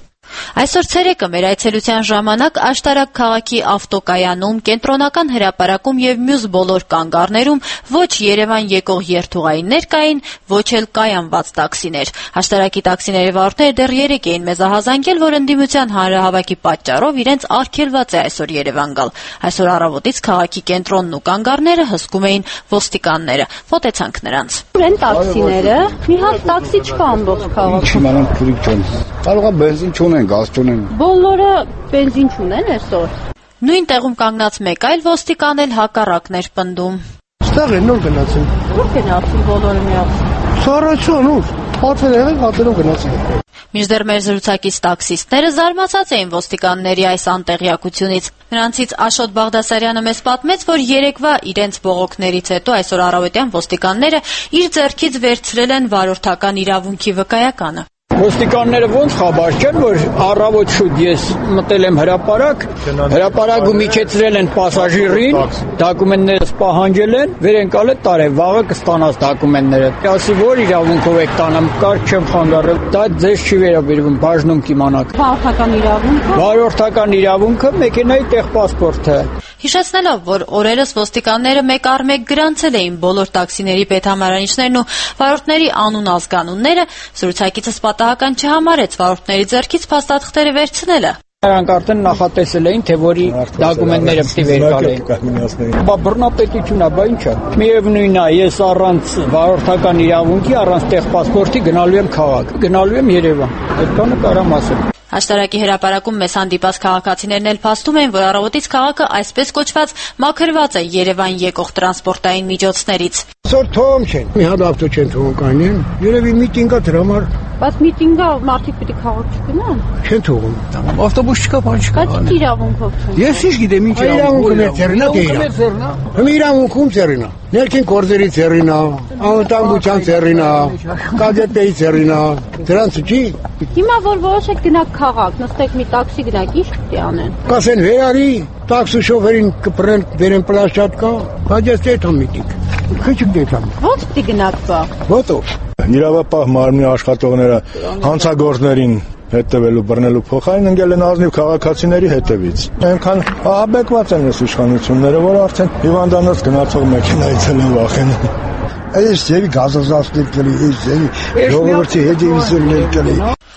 Այսօր ցերեկը մեր այցելության ժամանակ Աշտարակ քաղաքի ավտոկայանում, կենտրոնական հրապարակում եւ մյուս բոլոր կանգառներում ոչ Երևան եկող երթուղայիններ կային, ոչ էլ կայանված տաքսիներ։ Աշտարակի տաքսիների վարորդները դեռ երեկ էին մեզ ահազանգել, որ ընդդիմության հանրահավաքի պատճառով իրենց արգելված է այսօր Երևան գալ։ Այսօր առավոտից քաղաքի կենտրոնն ու կանգառները հսկում էին ոստիկանները։ Մոտեցանք նրանց։ Ուրեն տաքսիները, մի հատ տաքսի չկա ամբողջ քաղաքում։ Կարող է բենզին չունեն, գազ չունեն։ Բոլորը բենզին չունեն այսօր։ Նույն տեղում կանգնած մեկ այլ ոստիկան էլ հակառակն էր պնդում։ Ստեղ են նոր գնացին։ Ո՞ր գնացին բոլորը միասին։ Սառացան ուր, պատվել եղել, հատերով գնացին։ Մինչդեռ մեր զրուցակից տաքսիստները զարմացած էին ոստիկանների այս անտեղյակությունից։ Նրանցից Աշոտ Բաղդասարյանը մեզ պատմեց, որ երեկվա իրենց բողոքներից հետո այսօր առավոտյան ոստիկանները իր ձեռքից վերցրել են վարորդական իրավունքի վկայականը։ Ոստիկանները ոնց խաբար չեն, որ առավոտ շուտ ես մտել եմ հրապարակ, հրապարակում իջեցրել են պասաժիրին, դոկումենտները պահանջել են, վեր են կալել տարել, վաղը կստանաս դոկումենտները։ Ասի որ իրավունքով եք տանեմ, կարգ չեմ խանգարել, դա ձեզ չի վերաբերվում, բաժնում կիմանաք։ Վարորդական իրավունքը։ Վարորդական իրավունքը, մեքենայի տեխպասպորտը։ Հիշեցնելով, որ օրերս ոստիկանները մեկ առ մեկ գրանցել էին բոլոր տաքսիների պետհամարանիշներն ու վարորդների անուն ազգանունները, զրուցակիցս պատահական չհամարեց վարորդների ձեռքից փաստաթղթերը վերցնելը։ Նրանք արդեն նախատեսել էին, թե որի դոկումենտները պետք է վերկալեին։ Բա բռնապետությունն է, բա ի՞նչ է։ Միևնույնն է, ես առանց վարորդական իրավունքի, առանց տեխպասպորտի գնալու եմ քաղաք, գնալու եմ Երևան։ Այդքանը կարամ ասել։ Աշտարակի հրապարակում մեզ հանդիպած քաղաքացիներն էլ փաստում էին, որ առավոտից քաղաքը այսպես կոչված մաքրված է Երևան եկող տրանսպորտային միջոցներից։ Այսօր թողում չեն, մի հատ ավտո չեն թողում կանեն, երևի միտինգա դրա համար։ Բայց միտինգա մարդիկ պիտի քաղաք չգնան։ Չեն թողում։ Ավտոբուս չկա, բան չկա։ Բայց իրավունքով չեն։ Ես ինչ գիտեմ ինչ իրավունքն է ծերնա դերա։ Հմ իրավունքում ծերնա։ Ներքին գործերի ծերնա, անվտանգության ծերնա, կադետեի ծերնա, դրանց չի։ Հիմա որ որոշեք գնաք քաղաք, նստեք մի տաքսի գնաք, ինչ պիտի անեն։ Կասեն վերարի, տաքսի շոֆերին կպրեն, բերեն պլաշտկա, բայց ես դեթամ միտիկ։ Քիչ դեթամ։ Ո՞նց պիտի գնաք բա։ Ոտով։ Իրավապահ մարմնի աշխատողները հանցագործներին հետևելու բռնելու փոխարեն ընկել են ազնիվ քաղաքացիների հետևից։ Այնքան ահաբեկված են այս իշխանությունները, որ արդեն հիվանդանոց գնացող մեքենայից են վախենում։ Այս ձևի գազազատներ կլի, այս ձևի ժողովրդի հետևից են կլի։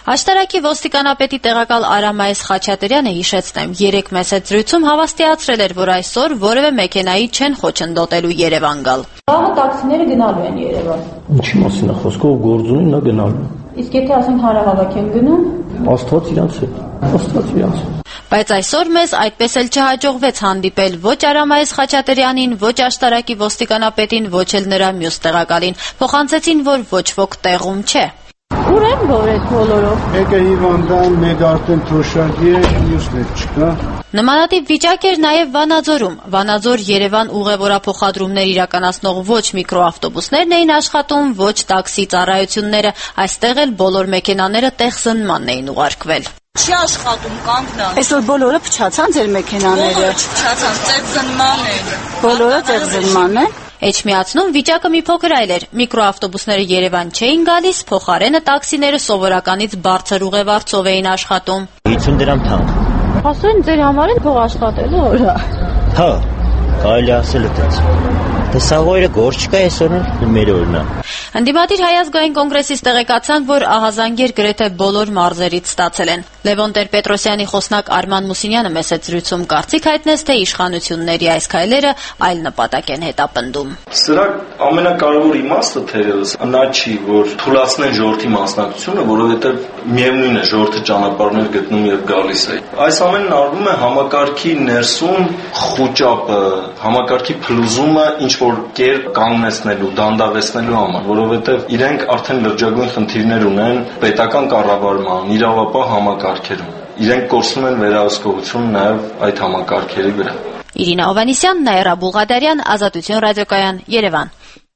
Աշտարակի ոստիկանապետի տեղակալ Արամայես Խաչատրյանը հիշեցնեմ, երեք մեծ զրույցում հավաստիացրել էր, որ այսօր որևէ մեքենայի չեն խոչընդոտելու Երևան գալ։ Ահա տաքսիները գնալու են Երևան։ Ինչի մասին է խոսքը, ով գործ ունի, նա գնալու։ Իսկ եթե ասենք հանրահավաք են գնում, Աստված իրանց է, Աստված իրանց։ Բայց այսօր մեզ այդպես էլ չհաջողվեց հանդիպել ոչ Արամայես Խաչատրյանին, ոչ Աշտարակի ոստիկանապետին, ոչ էլ նրա մյուս տեղակալին։ Փոխանցեցին, որ ոչ ոք տեղում չէ։ Ուր են որ այդ բոլորը։ Մեկը հիվանդան, մեկը արդեն թոշակի է, մյուսն էլ չկա։ Նմանատիպ վիճակ էր նաև Վանաձորում։ Վանաձոր-Երևան ուղևորափոխադրումներ իրականացնող ոչ միկրոավտոբուսներն էին աշխատում, ոչ տաքսի ծառայությունները, այստեղ էլ բոլոր մեքենաները տեղզնման էին ուղարկվել։ Չի աշխատում կանգնած։ Այսօր բոլորը փչացան ձեր մեքենաները։ Բոլորը չփչացան, տեղզնման են։ Բոլորը տեղզնման են։ Էջմիածնում վիճակը մի փոքր այլ էր։ Միկրոավտոբուսները Երևան չէին գալիս, փոխարենը տաքսիները սովորականից բարձր ուղևորцով էին աշխատում։ հինգ դրամ թանկ։ Ասում են ձեր համար են փող աշխատելու օրա։ Հա, կարելի ասել այդպես։ Տեսաղորը գործ չկա այսօր մեր օրնա։ Ընդդիմադիր Հայ ազգային կոնգրեսից տեղեկացանք, որ ահազանգեր գրեթե բոլոր մարզերից ստացել են։ Լևոն Տեր-Պետրոսյանի խոսնակ Արման Մուսինյանը մեծ զրույցում կարծիք հայտնեց, թե իշխանությունների այս քայլերը այլ նպատակ են հետապնդում։ Սրա ամենակարևոր իմաստը թերևս նա չի, որ թույլատնեն ժողովրդի մասնակցությունը, որովհետև միևնույն է ժողովրդը ճանապարհներ գտնում եւ գալիս է։ Այս ամենն արվում է համակարգի ներսում խոճապը, համակարգի փլուզումը ինչ որ կերպ կանգնեցնելու, դանդաղեցնելու համար, որովհետև իրենք արդեն լրջագույն խնդիրներ ունեն պետական կառավարման, իրավապահ համակարգերում։ Իրենք կորցնում են վերահսկողություն նաև այդ համակարգերի վրա։ Իրինա Հովանեսյան, Նաիրա Բուլղադարյան, Ազատություն ռադիոկայան, Երևան։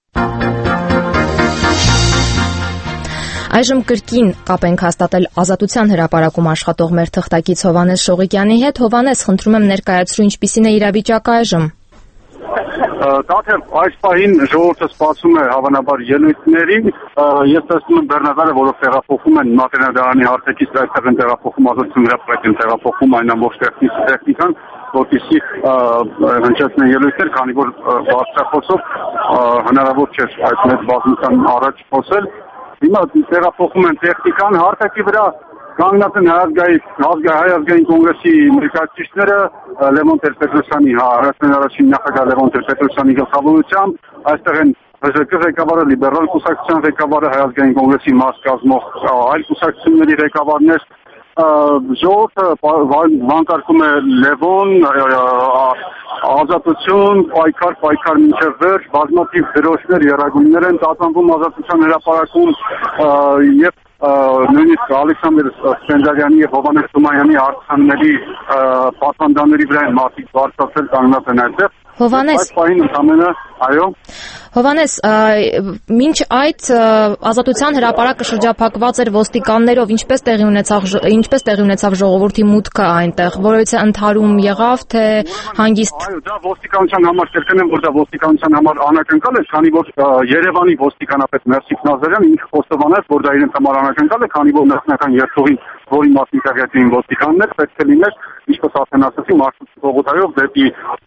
Այժմ կրկին կապ ենք հաստատել Ազատության հրապարակում աշխատող մեր թղթակից Հովանես Շողիկյանի հետ։ Հովանես, խնդրում եմ ներկայացրու ինչպիսին է իրավիճակը այժմ։ Դաթև այս պահին ժողովուրդը սպասում է հավանաբար ելույթներին։ Ես տեսնում եմ բեռնատարը, որով տեղափոխում են Մատենադարանի հարթակից այստեղ են տեղափոխում Ազատություն հրապարակին տեղափոխում այն ամբողջ տեխնիկան, որպեսզի հնչեցնեն ելույթներ, քանի որ բարձրախոսով հնարավոր չէ այդ մեծ բազմության առաջ խոսել։ Հիմա տեղափոխում են տեխնիկան հարթակի վրա, կանգնած են Հայ ազգային կոնգրեսի ներկայացուցիչները Լևոն Տեր-Պետրոսյանի, հարացման առաջին նախագահ Լևոն Տեր-Պետրոսյանի գլխավորությամբ, այստեղ են Բ Զ Կ ղեկավարը, լիբերալ կուսակցության ղեկավարը, Հայ ազգային կոնգրեսի մաս կազմող այլ կուսակցությունների ղեկավարներ, ժողովուրդը վանկարկում է Լևոն, ազատություն, պայքար, պայքար մինչև վերջ, բազմաթիվ դրոշներ, եռագույններ են տատանվում Ազատության հրապարակում եւ նույնիսկ Ալեքսանդր Սպենդիարյանի եւ Հովանես Թումանյանի արձանների պատվանդանների վրա են մարդիկ բարձրացել, կանգնած են այդտեղ։ Հովանես, այս պահին ընդամենը, այո։ Հովանես, մինչ այդ Ազատության հրապարակը շրջափակված էր ոստիկաններով, ինչպես տեղի ունեցավ ինչպես տեղի ունեցավ ժողովրդի մուտքը այնտեղ, որովհետեւ ընդհարում եղավ, թե հանգիստ։ Այո, դա ոստիկանության համար կրկնեմ, որ դա ոստիկանության համար անակնկալ է, քանի որ Երևանի ոստիկանապետ Մերսիկ Նազարյանը ինքը խոստովանեց, որ դա իրենց համար անակնկալ է, քանի որ նախնական երթուղին, որի մասին տեղյակին ոստիկաններ, պետք է լիներ, ինչպես արդեն ասացի, մարդու բողոքայով դեպի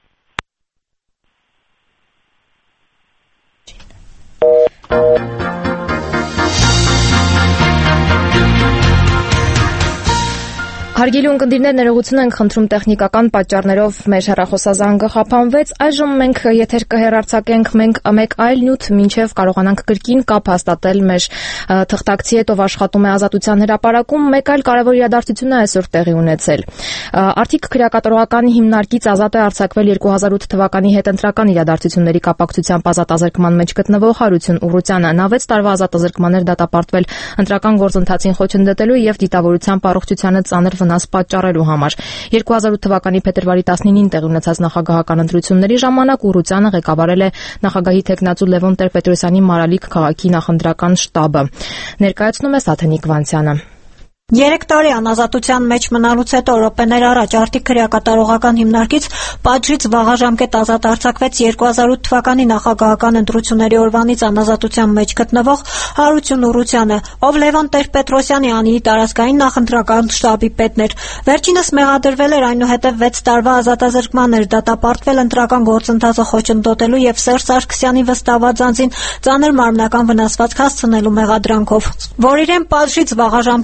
Հարգելի ունկնդիրներ, ներողություն ենք խնդրում տեխնիկական պատճառներով մեր հեռախոսազանգը խափանվեց։ Այժմ մենք եթեր կհեռարձակենք մենք մեկ այլ նյութ, մինչև կարողանանք կրկին կապ հաստատել մեր թղթակցի հետ, ով աշխատում է Ազատության հրապարակում։ Մեկ այլ կարևոր իրադարձություն է այսօր տեղի ունեցել։ Արդիկ քրեակատարողական հիմնարկից ազատ է արձակվել երկու հազար ութ թվականի հետընտրական իրադարձությունների կապակցությամբ ազատազրկման մեջ գտնվող Հարություն Ուռուցյանը։ Նա վեց տարվա ազատազրկման էր դատապարտվել ընտրական գործընթացին խոչընդոտելու եւ դիտավորությամբ առողջությանը ծանր վնաս պատճառելու համար։ երկու հազար ութ թվականի փետրվարի տասնինին տեղի ունեցած նախագահական ընտրությունների ժամանակ Ուռուցյանը ղեկավարել է նախագահի թեկնածու Լևոն Տեր-Պետրոսյանի Մարալիկ քաղաքի նախընտրական շտաբը։ Ներկայացնում է Սաթենիկ Վանցյանը։ Երեք տարի անազատության մեջ մնալուց հետո րոպեներ առաջ Արդիկ քրեակատարողական հիմնարկից պատժից վաղաժամկետ ազատ արձակվեց երկու հազար ութ թվականի նախագահական ընտրությունների օրվանից անազատության մեջ գտնվող Հարություն Ուռուցյանը, ով Լևոն Տեր-Պետրոսյանի անունի տարածքային նախընտրական շտաբի պետն էր։ Վերջինս մեղադրվել էր, այնուհետև վեց տարվա ազատազրկման էր դատապարտվել ընտրական գործընթացը խոչընդոտելու եւ Սերժ Սարգսյանի վստահված անձին ծանր մարմնական վնասվածք հասցնելու մեղադրանքով, որ իրեն պատժից վաղաժամկետ ազատ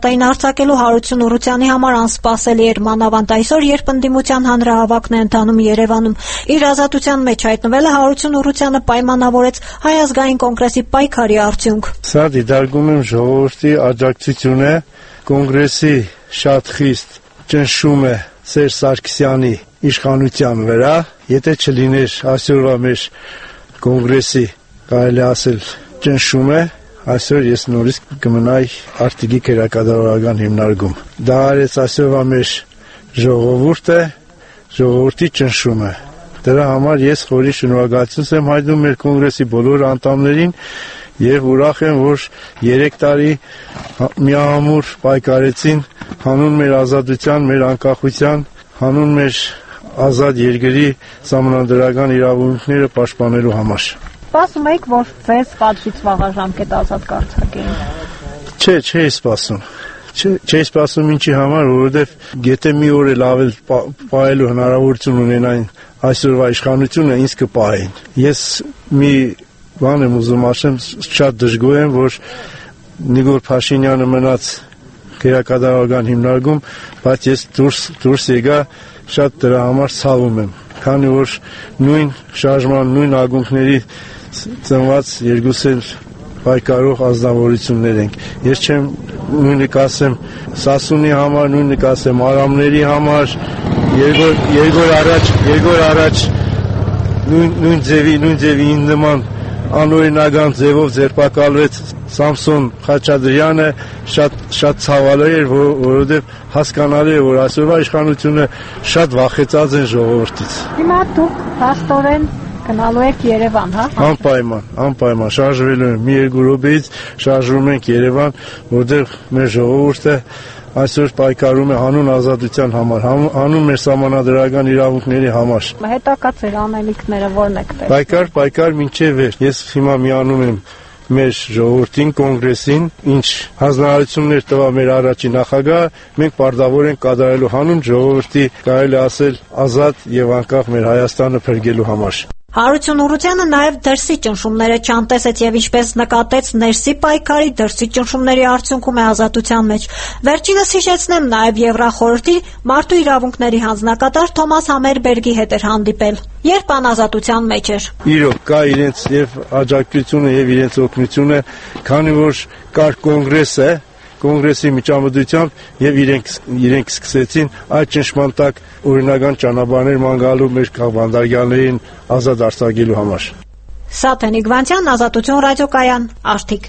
պալատային արձակելու Հարություն Ուռուցյանի համար անսպասելի էր, մանավանդ այսօր, երբ ընդդիմության հանրահավաքն է ընթանում Երևանում։ Իր ազատության մեջ հայտնվելը Հարություն Ուռուցյանը պայմանավորեց Հայ ազգային կոնգրեսի պայքարի արդյունք։ Սա դիտարկում եմ ժողովրդի աջակցություն է, կոնգրեսի շատ խիստ ճնշում է Սերժ Սարգսյանի իշխանության վրա, եթե չլիներ այսօրվա մեր կոնգրեսի, կարելի ասել, ճնշում է, այսօր ես նորից կմնայի արտիգի քերակատարողական հիմնարկում։ Դա արեց այսօրվա մեր ժողովուրդը, ժողովրդի ճնշումը։ Դրա համար ես խորի շնորհակալություն եմ հայտնում մեր կոնգրեսի բոլոր անդամներին եւ ուրախ եմ, որ երեք տարի միամուր պայքարեցին հանուն մեր ազատության, մեր անկախության, հանուն մեր ազատ երկրի սահմանադրական իրավունքները պաշտպանելու համար։ Սպասում եք, որ ձեզ պատժից վաղաժամկետ ազատ կարձակեին։ Չէ, չէի սպասում։ Չէի սպասում ինչի համար, որովհետև եթե մի օր էլ ավել պահելու հնարավորություն ունենային այսօրվա իշխանությունը ինձ կպահեին։ Ես մի բան եմ ուզում ասեմ, շատ դժգոհ եմ, որ Նիգոր Փաշինյանը մնաց քերակատարողական հիմնարկում, բայց ես դուրս դուրս եկա, շատ դրա համար ցավում եմ, քանի որ նույն շարժման, նույն ագունքների ծնված երկուսել պայքարող ազնվորություններ ենք։ Ես չեմ նույնիկ ասեմ Սասունի համար, նույնիկ ասեմ Արամների համար, երկու երկու առաջ, երկու առաջ նույն նույն ձևի, նույն ձևի նման անօրինական ձևով ձերբակալվեց Սամսոն Խաչատրյանը, շատ շատ ցավալի էր, որովհետև հասկանալի է, որ այսօրվա իշխանությունը շատ վախեցած են ժողովրդից։ Հիմա դուք հաստորեն գնալու եք Երևան, հա? Անպայման, անպայման շարժվելու եմ մի երկու րոպեից շարժվում ենք Երևան, որտեղ մեր ժողովուրդը այսօր պայքարում է հանուն ազատության համար, հանուն մեր սահմանադրական իրավունքների համար։ Հետակա ձեր անելիքները ո՞րն եք տեղ։ Պայքար, պայքար մինչև վեր։ Ես հիմա միանում եմ մեր ժողովրդին, կոնգրեսին, ինչ հանձնարարություններ տվա մեր առաջին նախագահը, մենք պարտավոր ենք կատարելու հանուն ժողովրդի, կարելի ասել, ազատ եւ անկախ մեր Հայաստանը փրկելու համար։ Հարություն Ուռուցյանը նաև դրսի ճնշումները չանտեսեց եւ ինչպես նկատեց ներսի պայքարի դրսի ճնշումների արդյունքում է ազատության մեջ։ Վերջինս հիշեցնեմ նաև Եվրախորհրդի մարդու իրավունքների հանձնակատար Թոմաս Համերբերգի հետ էր հանդիպել, երբ անազատության մեջ էր։ Իրոք կա իրենց եւ աջակցությունը եւ իրենց օգնությունը, քանի որ կար կոնգրեսը, կոնգրեսի միջամտությամբ եւ իրենք իրենք սկսեցին այդ ճնշման տակ օրինական ճանապարհներ ման գալու մեր քաղբանդարգալներին ազատ արձակելու համար։ Սա Թենիկ Վանցյան, Ազատություն ռադիոկայան, Արթիկ։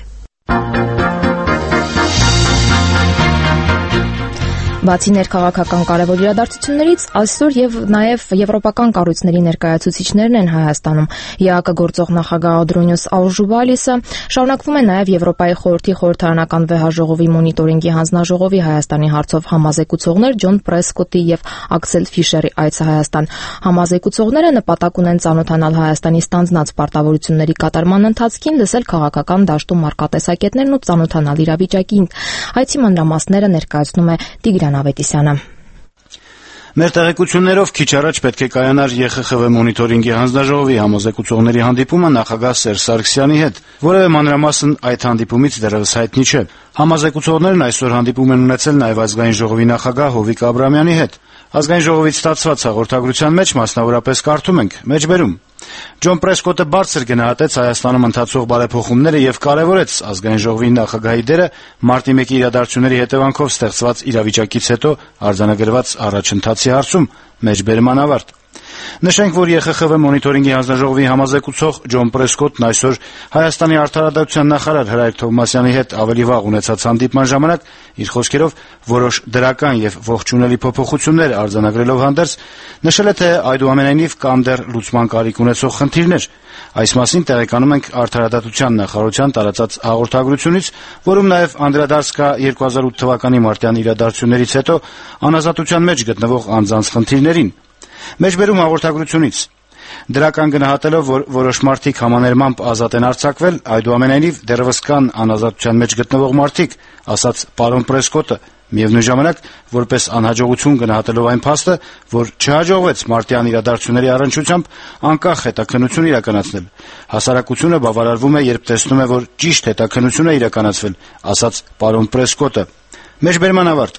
Բացի ներքաղաքական կարևոր իրադարձություններից, այսօր եւ նաեւ եվրոպական կառույցների ներկայացուցիչներն են Հայաստանում։ ԵԱԿ գործող նախագահ Ադրոնյոս Աուժուբալիսը շարունակվում է նաեւ Եվրոպայի խորհրդի խորհրդարանական վեհաժողովի մոնիտորինգի հանձնաժողովի Հայաստանի հարցով համազեկուցողներ Ջոն Պրեսկոտի եւ Աքսել Ֆիշերի այցը Հայաստան։ Համազեկուցողները նպատակ ունեն ծանոթանալ Հայաստանի ստանձնած պարտավորությունների կատարման ընթացքին, լսել քաղաքական դաշտում առկա տեսակետներն ու ծանոթանալ իրավիճակին։ Այցի մանրամասները ներկայացնում է Տիգրան Ավետիսյանը։ Մեր տեղեկություններով քիչ առաջ պետք է կայանար ԵԽԽՎ մոնիտորինգի հանձնաժողովի համազեկուցողների հանդիպումը նախագահ Սերժ Սարգսյանի հետ, որևէ մանրամասն այդ հանդիպումից դեռևս հայտնի չէ։ Համազեկուցողներն այսօր հանդիպում են ունեցել նաև ազգային ժողովի նախագահ Հովիկ Աբրամյանի հետ։ Ազգային ժողովից ստացված հաղորդագրության մեջ մասնավորապես կարդում ենք. մեջբերում Ջոն Պրեսկոտը բարձր գնահատեց Հայաստանում ընթացող բարեփոխումները եւ կարեւորեց ազգային ժողովի նախագահի դերը մարտի մեկի իրադարձությունների հետևանքով ստեղծված իրավիճակից հետո արձանագրված առաջընթացի հարցում։ Մեջբերման ավարտ։ Նշենք, որ ԵԽԽՎ մոնիտորինգի հանձնաժողովի համազեկուցող Ջոն Պրեսկոտն այսօր Հայաստանի արդարադատության նախարար Հրայր Թովմասյանի հետ ավելի վաղ ունեցած հանդիպման ժամանակ իր խոսքերով որոշ դրական եւ ողջունելի փոփոխություններ արձանագրելով հանդերձ նշել է, թե այդուամենայնիվ կան դեռ լուծման կարիք ունեցող խնդիրներ։ Այս մասին տեղեկանում ենք արդարադատության նախարարության տարածած հաղորդագրությունից, որում նաեւ անդրադարձ կա երկու հազար ութ թվականի մարտյան իրադարձություններից հետո անազատության մեջ գտնվող անձանց խնդիրներին։ Մեջբերում հաղորդագրությունից դրական գնահատելով, որ որոշ մարդիկ համաներմամբ ազատ են արձակվել, այդուամենայնիվ դեռևս կան անազատության մեջ գտնվող մարդիկ, ասաց պարոն Պրեսկոտը, միևնույն ժամանակ որպես անհաջողություն գնահատելով այն փաստը, որ չհաջողվեց մարտյան իրադարձությունների առնչությամբ անկախ հետաքննություն իրականացնել։ Հասարակությունը բավարարվում է, երբ տեսնում է, որ ճիշտ հետաքննություն է իրականացվել, ասաց պարոն Պրեսկոտը։ Մեջբերման ավարտ։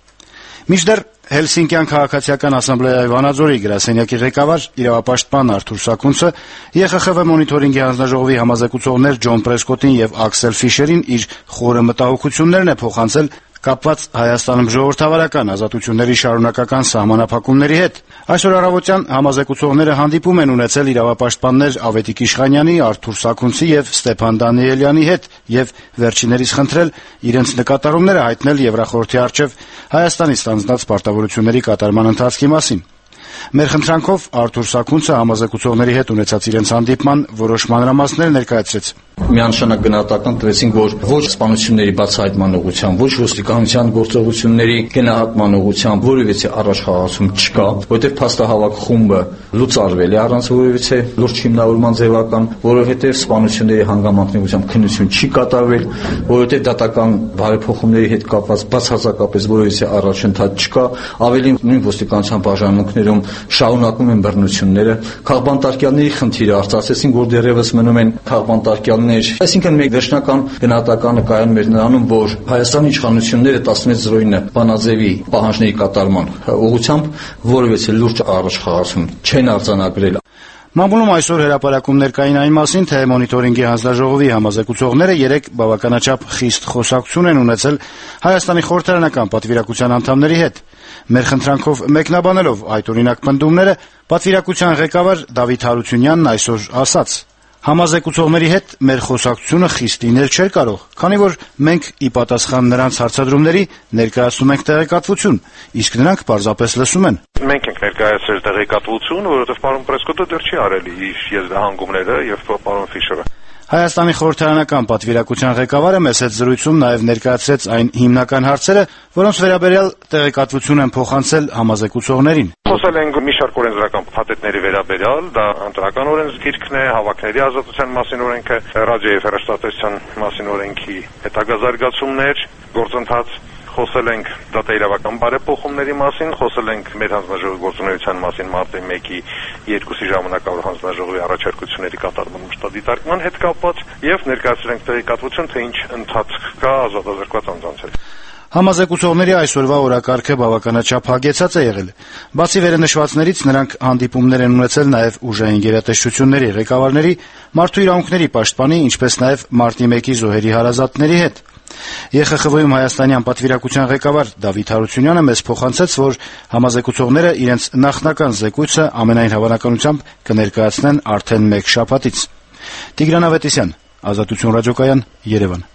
Մինչդեռ Հելսինկյան քաղաքացիական ասամբլեայի Վանաձորի գրասենյակի ղեկավար իրավապաշտպան Արթուր Սաքունցը Է Խ Խ V մոնիթորինգի հանձնաժողովի համազեկուցողներ Ջոն Պրեսկոտին եւ Աքսել Ֆիշերին իր խորը մտահոգություններն է փոխանցել կապված Հայաստանում ժողովրդավարական ազատությունների շարունակական սահմանափակումների հետ։ Այսօր առավոտյան համազեկուցողները հանդիպում են ունեցել իրավապաշտպաններ Ավետիք Իշխանյանի, Արթուր Սաքունցի եւ Ստեփան Դանիելյանի հետ եւ վերջիներիս խնդրել իրենց նկատառումները հայտնել Եվրախորհրդի առջեւ Հայաստանի ստանձնած պարտավորությունների կատարման ընթացքի մասին։ Մեր խնդրանքով Արթուր Սաքունցը համազեկուցողների հետ ունեցած իրենց հանդիպման որոշ մանրամասներ ներկայացրեց։ Միանշանակ գնահատական տվեցինք, որ ոչ սպանությունների բացահայտման ուղղությամբ, ոչ ոստիկանության գործողությունների գնահատման ուղղությամբ որևիցե առաջխաղացում չկա, որովհետև փաստահավաք խումբը լուծարվել է առանց որևիցե լուրջ հիմնավորման ձևական, որովհետև սպանությունների հանգամանքների ուղղությամբ քննություն չի կատարվել, որովհետև դատական բարեփոխումների հետ կապված բացարձակապես որևիցե առաջընթաց չկա, ավելի նույն ոստիկանության բաժանմունքներում շարունակում են բռնությունները, քաղբանտարկյալների խնդիրը արծարծեցին, որ դեռևս մնում են քաղբանտարկյալ Այսինքն մեկ վերջնական գնահատականը կայանում էր նրանում, որ Հայաստանի իշխանությունները տասնմեծ զրոյինը Վանաձևի պահանջների կատարման ուղղությամբ որևէ լուրջ առաջխաղացում չեն արձանագրել։ Մամուլում այսօր հրապարակումներ կային այն մասին, թե մոնիթորինգի հանձնաժողովի համազեկուցողները երեք բավականաչափ խիստ խոսակցություն են ունեցել Հայաստանի խորհրդարանական պատվիրակության անդամների հետ։ Մեր խնդրանքով մեկնաբանելով այդ օրինակ պնդումները, պատվիրակության ղեկավար Դավիթ Հարությունյանն այսօր ասաց. Համազեկուցողների հետ մեր խոսակցությունը խիստ լինել չէր կարող, քանի որ մենք ի պատասխան նրանց հարցադրումների ներկայացնում ենք տեղեկատվություն, իսկ նրանք պարզապես լսում են։ Մենք ենք ներկայացրել տեղեկատվություն, որովհետև պարոն Պրեսկոտը դեռ չի արել իր եզրահանգումները եւ պարոն Ֆիշերը։ Հայաստանի խորհրդարանական պատվիրակության ղեկավարը մեծ հետ զրույցում նաև ներկայացրեց այն հիմնական հարցերը, որոնց վերաբերյալ տեղեկատվություն են փոխանցել համազեկուցողներին։ Խոսել ենք մի շարք օրենսդրական փաթեթների վերաբերյալ, դա ընտրական օրենսգիրքն է, հավաքների ազատության մասին օրենքը, ռադիո եւ հեռուստատեսության մասին օրենքի հետագա զարգացումներ, գործընթաց։ Խոսել ենք դատաիրավական բարեփոխումների մասին, խոսել ենք մեր հանձնաժողովի գործունեության մասին մարտի մեկի երկուսի ժամանակավոր հանձնաժողովի առաջարկությունների կատարման մշտադիտարկման հետ կապված եւ ներկայացրել ենք տեղեկատվություն, թե ինչ ընթացք կա ազատազրկված անձանց հետ։ Համազեկուցողների այսօրվա օրակարգը բավականաչափ հագեցած է եղել։ Բացի վերնշվածներից նրանք հանդիպումներ են ունեցել նաև ուժային գերատեսչությունների ղեկավարների, մարդու իրավունքների պաշտպանի, ինչպես նաև մարտի մեկի զոհերի հարազատների հետ։ Է Խ Խ V-ում հայաստանյան պատվիրակության ղեկավար Դավիթ Հարությունյանը մեզ փոխանցեց, որ համազեկուցողները իրենց նախնական զեկույցը ամենայն հավանականությամբ կներկայացնեն արդեն մեկ շաբաթից։ Տիգրան Ավետիսյան, Ազատություն ռադիոկայան, Երևան։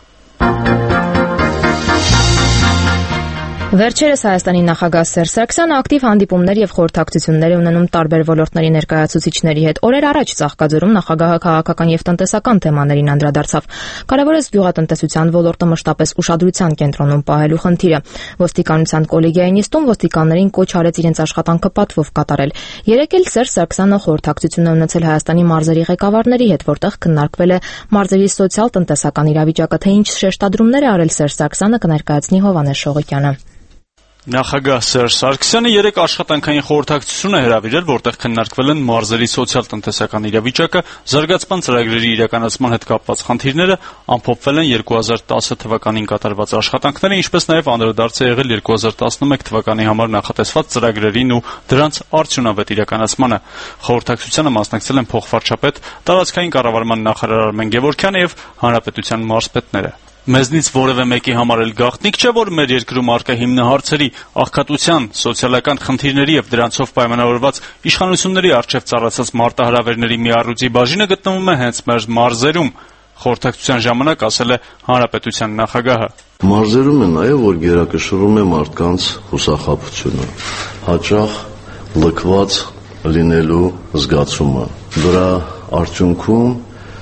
Վերջերս Հայաստանի նախագահ Սերժ Սարգսյանը ակտիվ հանդիպումներ եւ խորհրդակցություններ է ունենում տարբեր ոլորտների ներկայացուցիչների հետ։ Օրեր առաջ Ծաղկաձորում նախագահը քաղաքական եւ տնտեսական թեմաներին անդրադարձավ։ Կարևորեց գյուղատնտեսության ոլորտը մշտապես ուշադրության կենտրոնում պահելու խնդիրը։ Ոստիկանության կոլեգիայի նիստում ոստիկաններին կոչ արեց իրենց աշխատանքը պատվով կատարել։ Երեկ էլ Սերժ Սարգսյանը խորհրդակցություն է ունեցել Հայաստանի մարզերի ղեկավարների հետ, որտեղ քննարկվել է մարզերի սոցիալ-տնտեսական իրավիճակը, թե ինչ շեշտադրումներ է արել Սերժ Սարգսյանը, կներկայացնի Հովհաննես Շողոկյանը։ Նախագահ Սերժ Սարգսյանը երեկ աշխատանքային խորհրդակցություն է հրավիրել, որտեղ քննարկվել են մարզերի սոցիալ-տնտեսական իրավիճակը, զարգացման ծրագրերի իրականացման հետ կապված խնդիրները, ամփոփվել են երկու հազար տասը թվականին կատարված աշխատանքները, ինչպես նաև անդրադարձ է եղել երկու հազար տասնմեկ թվականի համար նախատեսված ծրագրերին ու դրանց արդյունավետ իրականացմանը։ Խորհրդակցությանը մասնակցել են փոխվարչապետ, տարածքային կառավարման նախարար Արմեն Գևորգյանը եւ հանրապետության մարզպետները։ Մեզնից որևէ մեկի համար էլ գաղտնիք չէ, որ մեր երկրում առկա հիմնահարցերի, աղքատության, սոցիալական խնդիրների եւ դրանցով պայմանավորված իշխանությունների առջեւ ծառացած մարտահրավերների մի առյուծի բաժինը գտնվում է հենց մեր մարզերում։ Խորհրդակցության ժամանակ ասել է հանրապետության նախագահը։ Մարզերում է նաեւ որ գերակշռում է մարդկանց հուսախաբությունը, հաճախ լքված լինելու զգացումը։ Դրա արդյունքում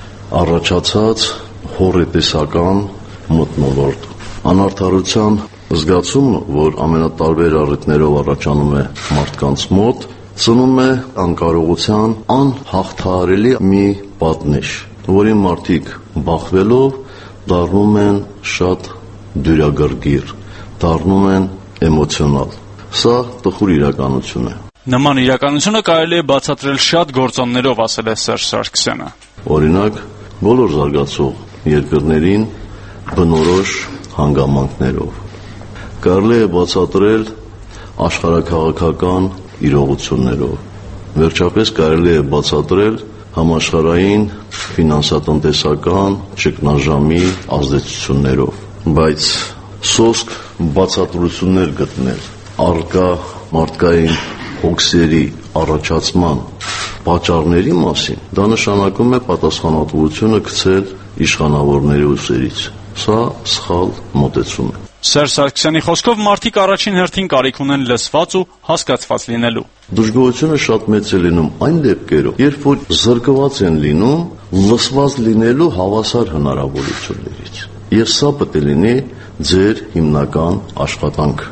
առաջացած հորետեսական մթնոլորտ, անարդարության զգացումը, որ ամենատարբեր առիթներով առաջանում է մարդկանց մոտ, ծնում է անկարողության անհաղթահարելի մի պատնեշ, որի մարդիկ բախվելով դառնում են շատ դյուրագրգիռ, դառնում են էմոցիոնալ։ Սա տխուր իրականություն է։ Նման իրականությունը կարելի է բացատրել շատ գործոններով, ասել է Սերժ Սարգսյանը։ Օրինակ, բոլոր զարգացող երկրներին բնորոշ հանգամանքներով։ կարելի է բացատրել աշխարհաքաղաքական իրողություններով։ Վերջապես կարելի է բացատրել համաշխարհային ֆինանսատնտեսական ճգնաժամի ազդեցություններով, բայց սոսկ բացատրություններ գտնել առկա մարդկային հոգսերի առաջացման պատճառների մասին, դա նշանակում է պատասխանատվությունը գցել իշխանավորների ուսերից։ Սա սխալ մոտեցում է։ Սերժ Սարգսյանի խոսքով մարդիկ առաջին հերթին կարիք ունեն լսված ու հասկացված լինելու։ Դժգոհությունը շատ մեծ է լինում այն դեպքերով, երբ որ զրկված են լինում լսված լինելու հավասար հնարավորություններից։ Եվ սա պետք է լինի ձեր հիմնական աշխատանքը։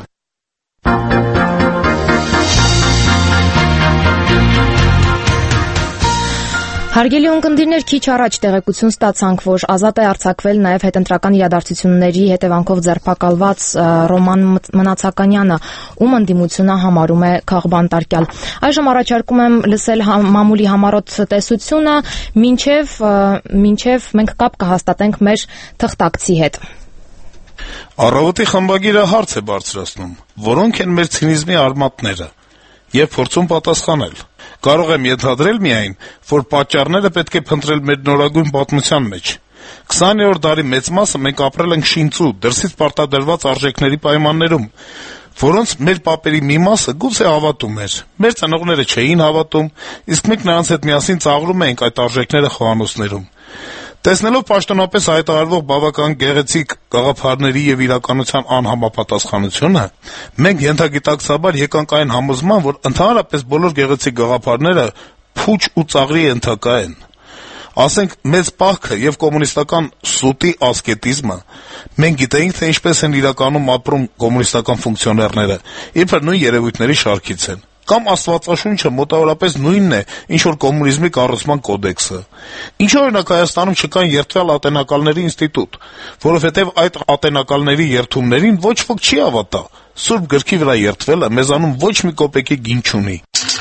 Հարգելի ունկնդիրներ, քիչ առաջ տեղեկություն ստացանք, որ ազատ է արձակվել նաև հետընտրական իրադարձությունների հետևանքով ձերբակալված Ռոման Մնացականյանը, ում ընդդիմությունը համարում է քաղբանտարկյալ։ Այժմ առաջարկում եմ լսել մամուլի համառոտ տեսությունը, մինչև մինչև մենք կապ կհաստատենք մեր թղթակցի հետ։ Առավոտի խմբագիրը հարց է բարձրացնում. որոնք են մեր ցինիզմի արմատները, եւ փորձում պատասխանել։ Կարող եմ ենթադրել միայն, որ պատճառները պետք է փնտրել մեր նորագույն պատմության մեջ։ քսաներորդ դարի մեծ մասը մենք ապրել ենք շինծու, դրսից պարտադրված արժեքների պայմաններում, որոնց մեր պապերի մի մասը գուցե հավատում էր։ Մեր ծնողները չէին հավատում, իսկ մենք նրանց հետ միասին ծաղրում էինք այդ արժեքները խոհանոցներում։ Տեսնելով պաշտոնապես հայտարարվող բավական գեղեցիկ գաղափարների եւ իրականության անհամապատասխանությունը, մենք ենթագիտակցաբար եկանք այն համոզման, որ ընդհանրապես բոլոր գեղեցիկ գաղափարները փուչ ու ծաղրի ենթակա են։ Ասենք մեծ պահքը եւ կոմունիստական սուտի ասկետիզմը, մենք գիտեինք, թե ինչպես են իրականում ապրում կոմունիստական ֆունկցիոներները, իբր նույն երևույթների շարքից են։ Կամ Աստվածաշունչը մոտավորապես նույնն է, ինչ որ կոմունիզմի կառուցման կոդեքսը։ Ինչու օրինակ Հայաստանում չկան երդվյալ ատենակալների ինստիտուտ, որովհետև այդ ատենակալների երդումներին ոչ ոք չի հավատա։ Սուրբ գրքի վրա երդվելը մեզանում ոչ մի կոպեկի գին չունի։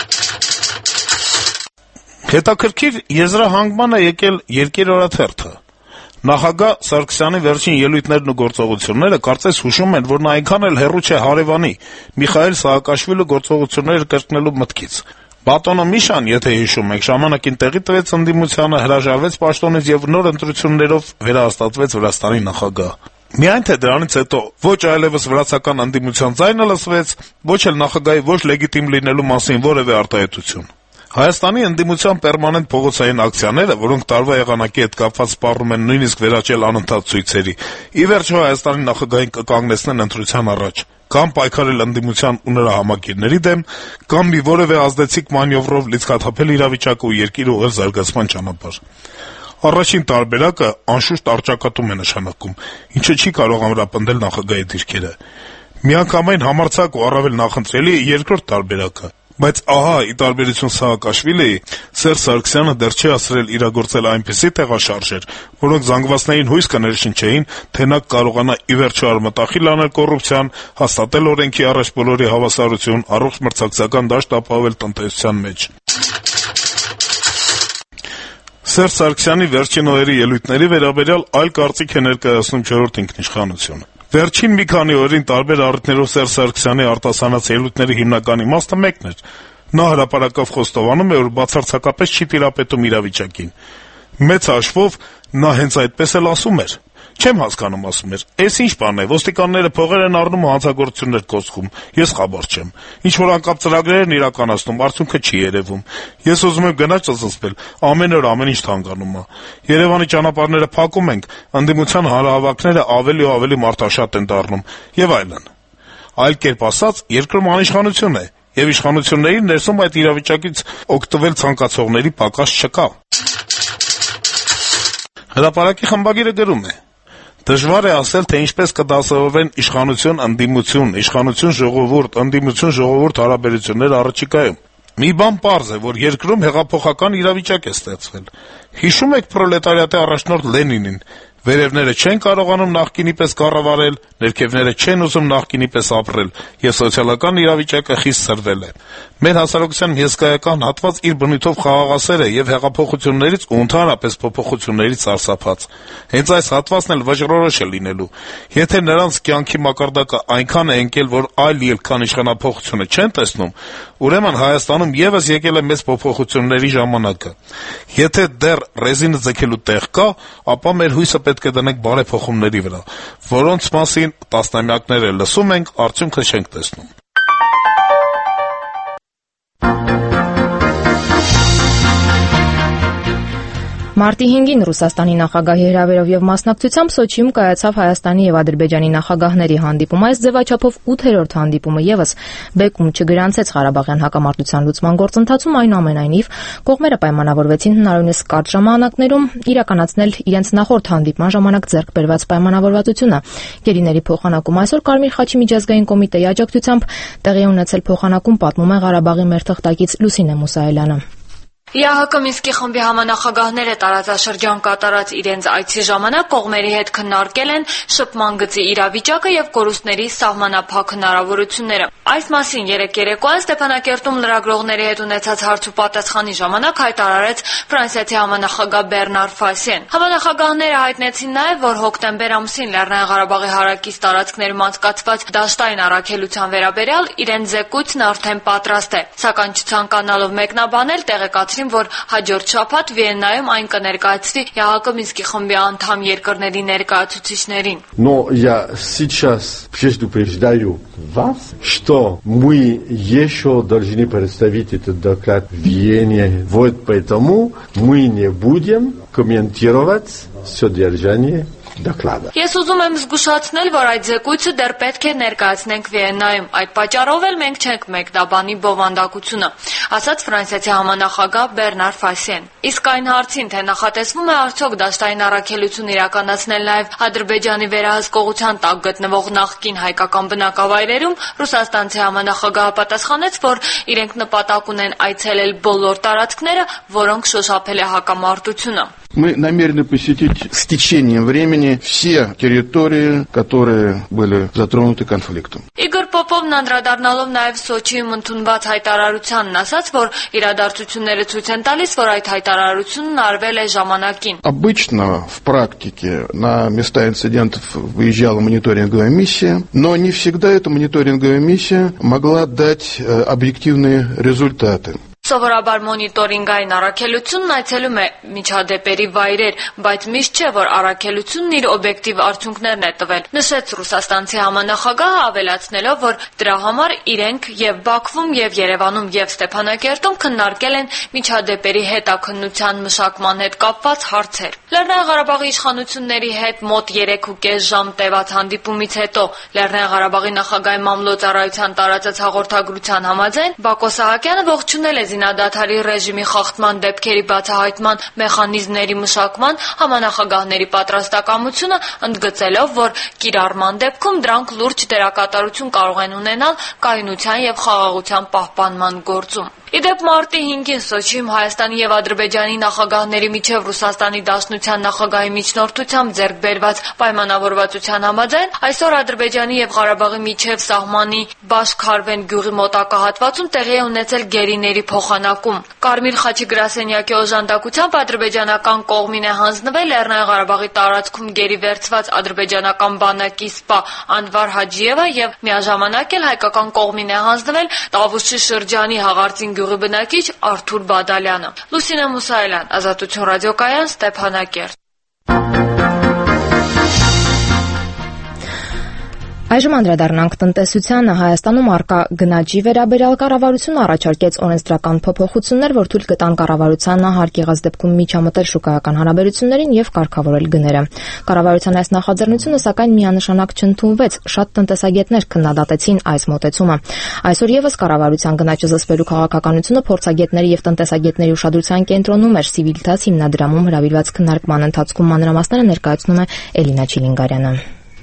Հետաքրքիր եզրահանգման է եկել Երկիր օրաթերթը։ Նախագահ Սարգսյանի վերջին ելույթներն ու գործողությունները կարծես հուշում են, որ նա այնքան էլ հեռու չէ հարևանի Միխայիլ Սահակաշվիլու գործողությունները կրկնելու մտքից։ Բատոնը Միշան, եթե հիշում եք, ժամանակին տեղի տվեց ընդդիմությանը, հրաժարվեց պաշտոնից եւ նոր ընտրություններով վերահաստատվեց Վրաստանի նախագահ։ Միայն թե դրանից հետո ոչ այլևս վրացական ընդդիմության ձայնը լսվեց, ոչ էլ նախագահի ոչ լեգիտիմ լինելու մասին որևէ արտահայտություն։ Հայաստանի ընդդիմության պերմանենտ փողոցային ակցիաները, որոնք տարվա եղանակի հետ կապված սպառնում են նույնիսկ վերաճել անընդհատ ցույցերի, ի վերջո Հայաստանի նախագահին կկանգնեցնեն ընտրության առաջ, կամ պայքարել ընդդիմության ու նրա համակիրների դեմ, կամ մի որևէ ազդեցիկ մանևրով լիցքաթափել իրավիճակը ու երկիրը ուղղել զարգացման ճանապարհ։ Առաջին տարբերակը անշուշտ առճակատում է նշանակում, ինչը չի կարող ամրապնդել նախագահի դիրքերը։ Միանգամայն համարձակ ու առավել նախընտրելի է երկրորդ տարբերակը։ Բայց ահա, ի տարբերություն Սահակաշվիլիի, Սերժ Սարգսյանը դեռ չի հասցրել իրագործել այնպիսի տեղաշարժեր, որոնք զանգվածներին հույս կներշնչեին, թե նա կարողանա ի վերջո արմատախիլ անել կոռուպցիան, հաստատել օրենքի առաջ բոլորի հավասարություն, առողջ մրցակցական դաշտ ապահովել տնտեսության մեջ։ Սերժ Սարգսյանի վերջին օրերի ելույթների վերաբերյալ այլ կարծիք է ներկայացնում չորրորդ ինքնիշխանությունը։ Վերջին մի քանի օրերին տարբեր առիթներով Սերժ Սարգսյանի արտասանած ելույթների հիմնական իմաստը մեկն էր։ Նա հրապարակավ խոստովանում է, որ բացարձակապես չի տիրապետում իրավիճակին։ Մեծ հաշվով նա հենց այդպես էլ ասում էր։ Չեմ հասկանում, ասում էր, «Էս ինչ բան է, ոստիկանները փողեր են առնում ու հանցագործություններ կոծքում, ես խաբար չեմ։ Ինչ որ անկապ ծրագրեր են իրականացնում, արդյունքը չի երևում։ Ես ուզում եմ գնալ ծծծվել, ամեն օր ամեն ինչ թանկանում է։ Երևանի ճանապարհները փակում ենք, ընդդիմության հանրահավաքները ավելի ու ավելի մարդաշատ են դառնում, եւ այլն։ Այլ կերպ ասած, երկրում անիշխանություն է, եւ իշխանությունների ներսում այդ իրավիճակից օգտվել ցանկացողների պակաս չկա»։ Հրապարակի խմբագիրը գրում է. Դժվար է ասել, թե ինչպես կդասավորվեն իշխանություն, ընդդիմություն, իշխանություն, ժողովուրդ, ընդդիմություն, ժողովուրդ հարաբերությունները առաջիկայում։ Մի բան պարզ է, որ երկրում հեղափոխական իրավիճակ է ստեղծվել։ Հիշում եք պրոլետարիատի առաջնորդ Լենինին, Վերևները չեն կարողանում նախկինի պես կառավարել, ներքևները չեն ուզում նախկինի պես ապրել, եւ սոցիալական իրավիճակը խիստ սրվել է։ Մեր հասարակության հսկայական հատված իր բնույթով խաղաղասեր է եւ հեղափոխություններից ու ընդհանրապես փոփոխություններից սարսափած։ Հենց այս հատվածն էլ վճռորոշ է լինելու։ Եթե նրանց կյանքի մակարդակը այնքան է ընկել, որ այլ ելքան իշխանափոխությունը չեն տեսնում, ուրեմն Հայաստանում եւս եկել է մեծ փոփոխությունների ժամանակը։ Եթե դեռ ռեզինը ձգելու տեղ կա, ապա մեր հույսը պետք է դնենք բարեփոխումների վրա, որոնց մասին տասնամյակներ է լսում ենք, արդյունքը չենք տեսնում։ Մարտի հինգին Ռուսաստանի նախագահի հրավերով եւ մասնակցությամբ Սոչիում կայացավ Հայաստանի եւ Ադրբեջանի նախագահների հանդիպումը։ Այս ձևաչափով ութերորդ հանդիպումը եւս բեկում չգրանցեց Ղարաբաղյան հակամարտության լուծման գործընթացում, այնուամենայնիվ կողմերը պայմանավորվեցին հնարավորինս կարճ ժամանակներում իրականացնել իրենց նախորդ հանդիպման ժամանակ ձեռք բերված պայմանավորվածությունը։ Գերիների փոխանակում այսօր Կարմիր խաչի միջազգային կոմիտեի աջակցությամբ տեղի ունեցել փոխանակում, պատմում է Ղարաբաղի մեր թղթակից Լուսինե Մուսայելյանը։ Ի Ա Հ Կ Մինսկի խմբի համանախագահները տարածաշրջան կատարած իրենց այցի ժամանակ կողմերի հետ քննարկել են շփման գծի իրավիճակը եւ կորուստների սահմանափակ հնարավորությունները։ Այս մասին երեկ երեկոյան Ստեփանակերտում լրագրողների հետ ունեցած հարցուպատասխանի ժամանակ հայտարարեց Ֆրանսիացի համանախագահ Բեռնար Ֆասիեն։ Համանախագահները հայտնեցին նաեւ, որ հոկտեմբեր ամսին Լեռնային Ղարաբաղի հարակից տարածքներում անցկացված դաշտային առաքելության վերաբերյալ իրենց զեկույցն արդեն պատրաստ է, սակայն չցանկանալով մեկնաբանել տեղեկացրին, որ հաջորդ շաբաթ Վիեննայում այն կներկայացվի Ի Ա Հ Կ Մինսկի խմբի անդամ երկրների ներկայացուցիչներին։ Но я сейчас предупреждаю вас, что мы еще должны представить этот доклад в Вене. Вот поэтому мы не будем комментировать содержание доклада. Ես ուզում եմ զգուշացնել, որ այդ զեկույցը դեռ պետք է ներկայացնենք Վիեննայում։ Այդ պատճառով էլ մենք չենք մեկնաբանի բովանդակությունը, ասաց ֆրանսիացի համանախագահ Բեռնար Ֆասիեն։ Իսկ այն հարցին, թե նախատեսվում է արդյոք դաշտային առաքելություն իրականացնել նաև Ադրբեջանի վերահսկողության տակ գտնվող նախկին հայկական բնակավայրերում, ռուսաստանցի համանախագահը պատասխանեց, որ իրենք նպատակ ունեն այցելել բոլոր տարածքները, որոնք շոշափել է հակամարտությունը։ Мы намерены посетить с течением времени все территории, которые были затронуты конфликтом. Իգոր Պոպովն անդրադառնալով նաև Սոչիում ընդունված հայտարարությանն ասաց, որ իրադարձությունները ցույց են տալիս, որ այդ հայտարարությունն արվել է ժամանակին։ Обычно в практике на места инцидентов выезжала мониторинговая миссия, но не всегда эта мониторинговая миссия могла дать объективные результаты. Սովորաբար մոնիտորինգային առաքելությունն այցելում է միջադեպերի վայրեր, բայց միշտ չէ, որ առաքելությունն իր օբյեկտիվ արդյունքներն է տվել, նշեց ռուսաստանցի համանախագահը, ավելացնելով, որ դրա համար իրենք եւ Բաքվում, եւ Երևանում, եւ Ստեփանակերտում քննարկել են միջադեպերի հետաքննության մշակման հետ կապված հարցեր։ Լեռնային Ղարաբաղի իշխանությունների հետ մոտ երեք ու կես ժամ տևած հանդիպումից հետո Լեռնային Ղարաբաղի նախագահի մամլոյցարայության տարածած հաղորդագրության համաձայն Բակո Սահակյանը ողջունել է զինադադարի ռեժիմի խախտման դեպքերի բացահայտման մեխանիզմների մշակման համանախագահների պատրաստակամությունը, ընդգծելով, որ կիրառման դեպքում դրանք լուրջ դերակատարություն կարող են ունենալ կայունության եւ խաղաղության պահպանման գործում։ Իդեպ մարտի հինգին Սոչիում Հայաստանի եւ Ադրբեջանի նախագահների միջև Ռուսաստանի Դաշնության նախագահի միջնորդությամբ ձեռք բերված պայմանավորվածության համաձայն այսօր Ադրբեջանի եւ Ղարաբաղի միջև սահմանի Բաշ-Քարվեն գյուղի մոտակահատվածում տեղի է ունեցել գերիների փոխանակում։ Կարմիր խաչի գրասենյակի օժանդակությամբ ադրբեջանական կողմին է հանձնվել Լեռնային Ղարաբաղի տարածքում գերի վերցված ադրբեջանական բանակի սպա Անվար Հաջիևը եւ միաժամանակ էլ հայկական կողմին է հանձնվել Տավուշի շրջանի Հաղարծին գյուղի բնակիչ Արթուր Բադալյանը։ Լուսինե Մուսայելյան, Ազատություն ռադիոկայան, Ստեփանակերտ։ Այժմ անդրադառնանք տնտեսությանը։ Հայաստանում առկա գնաճի վերաբերյալ կառավարությունը առաջարկեց օրենսդրական փոփոխություններ, որ թույլ կտան կառավարությանը հարկ եղած դեպքում միջամտել շուկայական հարաբերություններին եւ կարգավորել գները։ Կառավարության այս նախաձեռնությունը սակայն միանշանակ չընդունվեց։ Շատ տնտեսագետներ քննադատեցին այս մոտեցումը։ Այսօր եւս կառավարության գնաճը զսպելու քաղաքականությունը փորձագետների եւ տնտեսագետների ուշադրության կենտրոնում էր։ Civiltas հիմնադրամում հրավիրված քննարկման ընթացքում մանրամասները ներկայացնում է Էլինա Չիլինգարյանը։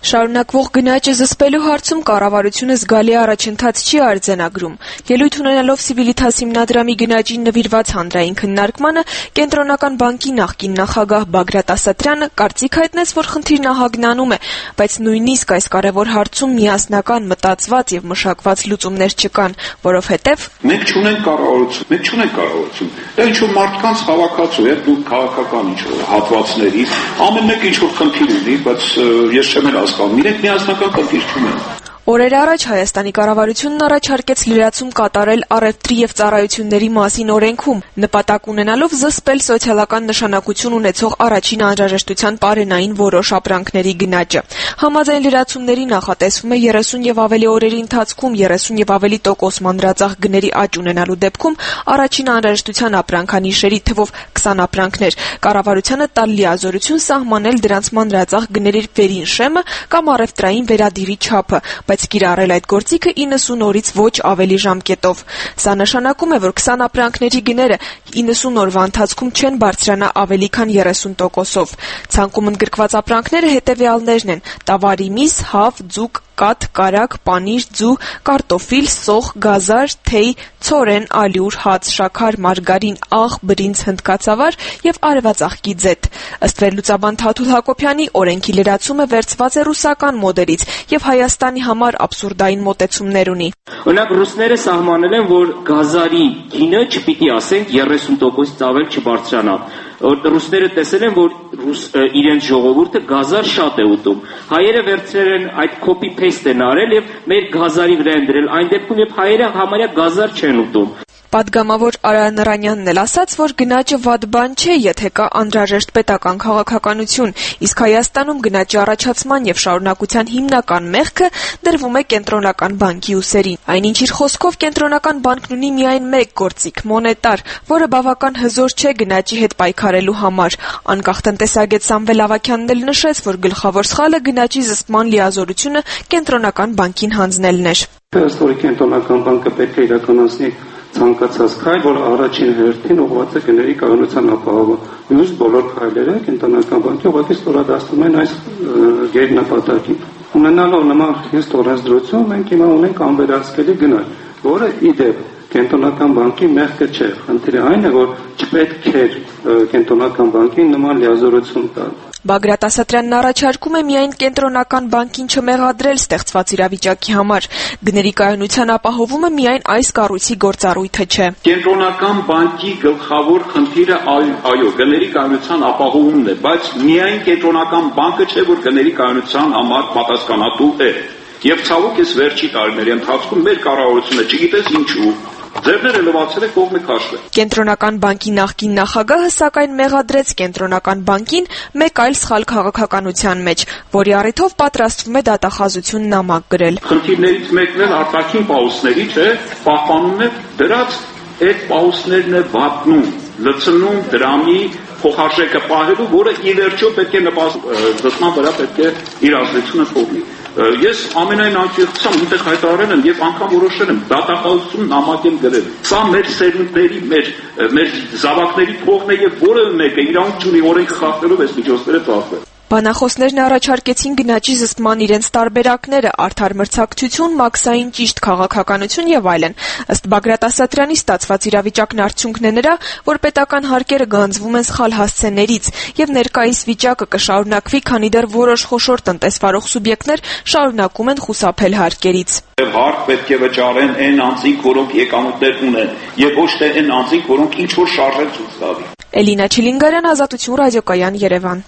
Շարունակվող գնաճը զսպելու հարցում կառավարությունը զգալի առաջընթաց չի արձանագրում։ Ելույթ ունենալով Civitas հիմնադրամի գնաճին նվիրված հանրային քննարկմանը Կենտրոնական բանկի նախկին նախագահ Բագրատ Ասատրյանը կարծիք հայտնեց, որ խնդիրն ահագնանում է, բայց նույնիսկ այս կարևոր հարցում միասնական, մտածված եւ մշակված լուծումներ չկան, որովհետեւ մենք չունենք կառավարություն, մենք չունենք կառավարություն։ Դա ինչ որ մարդկանց հավաքածու է, դու քաղաքական ինչ որ հատվածների, ամեն մեկ ինչ որ խնդիր ունի, բայց ես չեմ Իրենք միասնական խնդիր չունեն։ Օրեր առաջ Հայաստանի կառավարությունն առաջարկեց լրացում կատարել առևտրի եւ ծառայությունների մասին օրենքում, նպատակ ունենալով զսպել սոցիալական նշանակություն ունեցող առաջին անհրաժեշտության պարենային որոշ ապրանքների գնաճը։ Համաձայն լրացումների նախատեսվում է երեսուն եւ ավելի օրերի ընթացքում երեսուն եւ ավելի տոկոս մանրածախ գների աճ ունենալու դեպքում առաջին անհրաժեշտության ապրանքանիշերի թվով քսան ապրանքներ, կառավարությանը տալ լիազորություն սահմանել դրանց մանրածախ գների վերին շեմը կամ առևտրային վերադիրի չափը, բայց կիրառել այդ գործիքը իննսուն օրից ոչ ավելի ժամկետով։ Սա նշանակում է, որ քսան ապրանքների գները իննսուն օրվա ընթացքում չեն բարձրանա ավելի քան երեսուն տոկոսով։ Ցանկում ընդգրկված ապրանքները հետևյալներն են՝ տավարի միս, հավ, ձուկ, կաթ, կարագ, պանիր, ձու, կարտոֆիլ, սոխ, գազար, թեյ, ցորեն, ալյուր, հաց, շաքար, մարգարին, աղ, բրինձ, հնդկացավար եւ արևածաղկի ձեթ։ Ըստ վերլուծաբան Թաթուլ Հակոբյանի, օրենքի լրացումը վերցված է ռուսական մոդելից եւ Հայաստանի համար абսուրդային մոտեցումներ ունի։ Օրինակ ռուսները սահմանել են, որ գազարի գինը չպիտի ասենք երեսուն տոկոսից ավել չբարձրանա։ Ռուսները տեսել են, որ ռուս իրենց ժողովուրդը գազար շատ է ուտում։ Հայերը վերցրել են այդ copy paste են արել եւ մեր գազարի վրա են դրել այն դեպքում, երբ հայերը համարյա գազար չեն ուտում։ Պատգամավոր Արա Նրանյանն էլ ասաց, որ գնաճը վատ բան չէ, եթե կա անհրաժեշտ պետական քաղաքականություն, իսկ Հայաստանում գնաճի առաջացման եւ շարունակության հիմնական մեղքը դրվում է Կենտրոնական բանկի ուսերին։ Այնինչ իր խոսքով Կենտրոնական բանկն ունի միայն մեկ գործիք՝ մոնետար, որը բավական հզոր չէ գնաճի հետ պայքարելու համար։ Անկախ տնտեսագետ Սամվել Ավագյանն էլ նշեց, որ գլխավոր սխալը գնաճի զսպման լիազորությունը Կենտրոնական բանկին հանձնելն էր։ Ըստ Կենտրոնական բանկը պետք է իրականացնի ցանկացած քայլ, որ առաջին հերթին ուղղված է գների կայունության ապահովը։ Մյուս բոլոր քայլերը Կենտրոնական բանկի ուղղակի ստորադասում են այս գերնպատակին։ Ունենալով նման խիստ օրենսդրություն, մենք հիմա ունենք անվերահսկելի գնաճ, որը ի դեպ Կենտրոնական բանկի մեղքը չէ։ Խնդիրը այն է, որ չպետք է Կենտրոնական բանկին նման լիազորություն տալ։ Բագրատ Ասատրյանն առաջարկում է միայն Կենտրոնական բանկին չմեղադրել ստեղծված իրավիճակի համար։ Գների կայունության ապահովումը միայն այս կառույցի գործառույթը չէ։ Կենտրոնական բանկի գլխավոր խնդիրը այո, գների կայունության ապահովումն է, բայց միայն Կենտրոնական բանկը չէ, որ գների կայունության համար պատասխանատու է։ Եվ ցավոք ես վերջի տարիների ընթացքում մեր կառավարությունը չգիտես ինչու ձեռները լվացել է կողմը քաշվել։ Կենտրոնական բանկի նախկին նախագահը սակայն մեղադրեց Կենտրոնական բանկին մեկ այլ սխալ քաղաքականության մեջ, որի առիթով պատրաստվում է դատախազություն նամակ գրել։ Խնդիրներից մեկն էլ արտաքին պաուսներից է, պահպանումն է դրած այդ պաուսներն է վատնում, լցնում դրամի փոխարժեքը պահելու, որը ի վերջո պետք է նպաստման վրա պետք է իր ազդեցությունը թողնի։ Ես ամենայն անկեղծությամբ այնտեղ հայտարարել եմ եւ անգամ որոշել եմ դատախազություն նամակ եմ գրել։ Սա մեր սերունդների, մեր մեր զավակների փողն է եւ որևէ մեկը իրանք չունի օրենք խախտելով այս միջոցները ծախսել։ Բանախոսներն առաջարկեցին գնաճի զսպման իրենց տարբերակները՝ արդար մրցակցություն, մաքսային ճիշտ քաղաքականություն եւ այլն։ Ըստ Բագրատ Ասատրյանի ստացված իրավիճակն արդյունքն է նրա, որ պետական հարկերը գանձվում են սխալ հասցեներից եւ ներկայիս վիճակը կշարունակվի, քանի դեռ որոշ խոշոր տնտեսվարող սուբյեկտներ շարունակում են խուսափել հարկերից։ Հարկ պետք է վճարեն այն անձինք, որոնք եկամուտներ ունեն, եւ ոչ թե այն անձինք, որոնք ինչ որ շարժել ցույց տալի։ Էլինա Չիլինգարյան, Ազատություն ռադիոկայան, Երևան։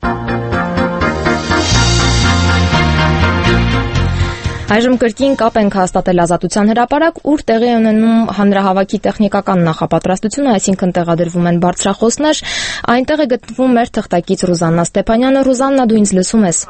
Այժմ կրկին կապ ենք հաստատել Ազատության հրապարակ, ուր տեղի ունենում հանրահավաքի տեխնիկական նախապատրաստությունը, այսինքն տեղադրվում են բարձրախոսներ, այնտեղ է գտնվում մեր թղթակից Ռուզաննա Ստեփանյանը։ Ռուզաննա, դու ինձ լսում ես։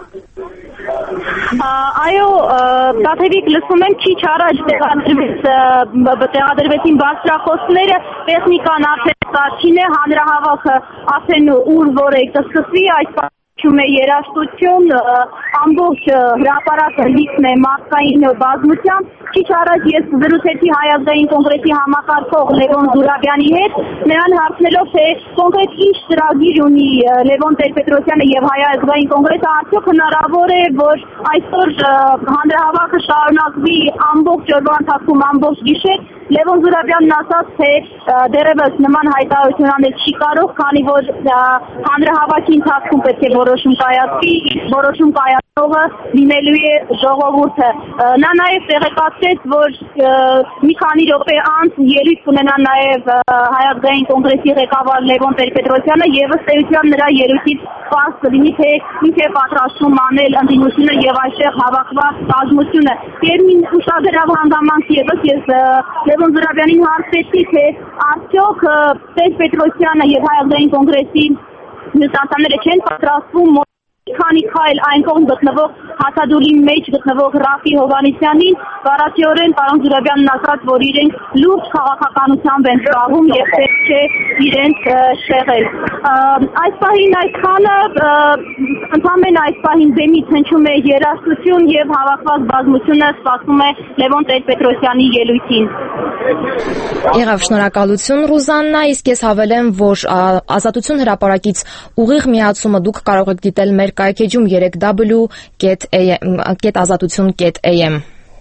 Այո, Տաթևիկ, լսում եմ, քիչ առաջ տեղադրվեցին բարձրախոսները, տեխնիկան արդեն ստացին է, հանրահավաքը ասեն ուր որ է կսկսվի, այս Չում է երաժշտություն, ամբողջ հրապարակը լիքն է մարդկային բազմությամբ։ Քիչ առաջ ես զրուցեցի Հայ ազգային կոնգրեսի համակարգող Լևոն Զուրաբյանի հետ, նրան հարցնելով, թե կոնկրետ ինչ ծրագիր ունի Լևոն Տեր-Պետրոսյանը եւ Հայ ազգային կոնգրեսը, արդյոք հնարավոր է, որ այսօր հանրահավաքը շարունակվի ամբողջ օրվա ընթացքում, ամբողջ գիշեր։ Լևոն Զուրաբյանն ասաց, թե դեռևս նման հայտարարություն անել չի կարող, քանի որ հանրահավաքի ընթացքում պետք է որոշում կայացվի, որոշում կայացնողը լինելու է ժողովուրդը։ Նա նաև տեղեկացրեց, որ մի քանի րոպե անց ելույթ կունենա նաև Հայ ազգային կոնգրեսի ղեկավար Լևոն Տեր-Պետրոսյանը եւ ըստ էության նրա ելույթից պարզ կլինի, թե ինչ է պատրաստվում անել ընդդիմությունը եւ այստեղ հավաքված բազմությունը։ Եվ մի ուշագրավ հանգամանք եւս ես Լևոն Զուրաբյանին հարցրեցի, թե արդյոք Տեր-Պետրոսյանը եւ Հայ ազգային կոնգրեսի մյուս չեն պատրաստվում քանի քայլ այն կողմ գտնվող Հացադուլի մեջ գտնվող Ռաֆի Հովհաննիսյանին, բառացիորեն պարոն Զուրաբյանն ասաց, որ իրենք լուրջ քաղաքականությամբ են զբաղվում եւ պետք է իրենք շեղել։ Այս պահին այսքանը, ընդհանրապես այս պահին դեմից հնչում է երաժշտություն եւ հավաքված բազմությունը սպասում է Լևոն Տեր-Պետրոսյանի ելույթին։ Եղավ, շնորհակալություն Ռուզաննա, իսկ ես հավելեմ, որ Ազատություն հրապարակից ուղիղ միացումը դուք կարող եք դիտել մեր կայքեջում three w dot azatutun dot a m։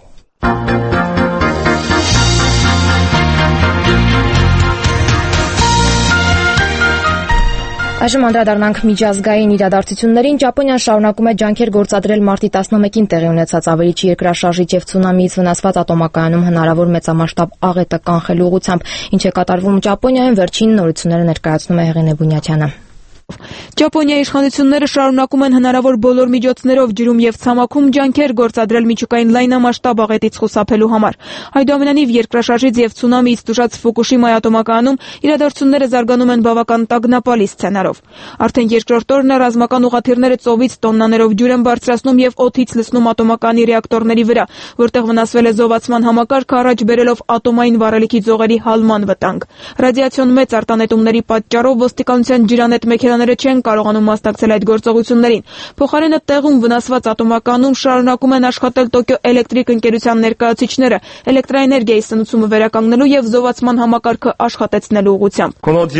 Այժմ անդրադառնանք միջազգային իրադարձություններին։ Ճապոնիան շարունակում է ջանքեր գործադրել մարտի տասնմեկին տեղի ունեցած ավելի չի երկրաշարժիչ եւ ցունամիից վնասված ատոմակայանում հնարավոր մեծամասշտաբ աղետը կանխելու ուղղությամբ։ Ինչ է կատարվում Ճապոնիայում, վերջին նորությունները ներկայացնում է Հեղինե Բունյաթյանը։ Ճապոնիայի իշխանությունները շարունակում են հնարավոր բոլոր միջոցներով ջրում եւ ցամաքում ջանքեր գործադրել միջուկային լայնամասշտաբ աղետից խուսափելու համար։ Այդուամենայնիվ երկրաշարժից եւ ցունամիից տուժած Ֆուկուշիմայի ատոմակայանում իրադարձությունները զարգանում են բավական տագնապալի սցենարով։ Արդեն երկրորդ օրն է ռազմական ուղղաթիռները ծովից տոննաներով ջուր են բարձրացնում եւ օդից լցնում ատոմակայանի ռեակտորների վրա, որտեղ վնասվել է զովացման համակարգը, առաջ բերելով ատոմային վառելիքի ձողերի հալման վտանգ։ Ռադիացիոն մեծ արտանետումների պատճառով ոստիկանության ջրանետ մեքենաները չեն կարողանում մասնակցել այդ գործողություններին։ Փոխարենը տեղում վնասված ատոմակայանում շարունակում են աշխատել Տոկիո էլեկտրիկ ընկերության ներկայացուցիչները էլեկտրաէներգիայի սնուցումը վերականգնելու եւ զովացման համակարգը աշխատեցնելու ուղղությամբ։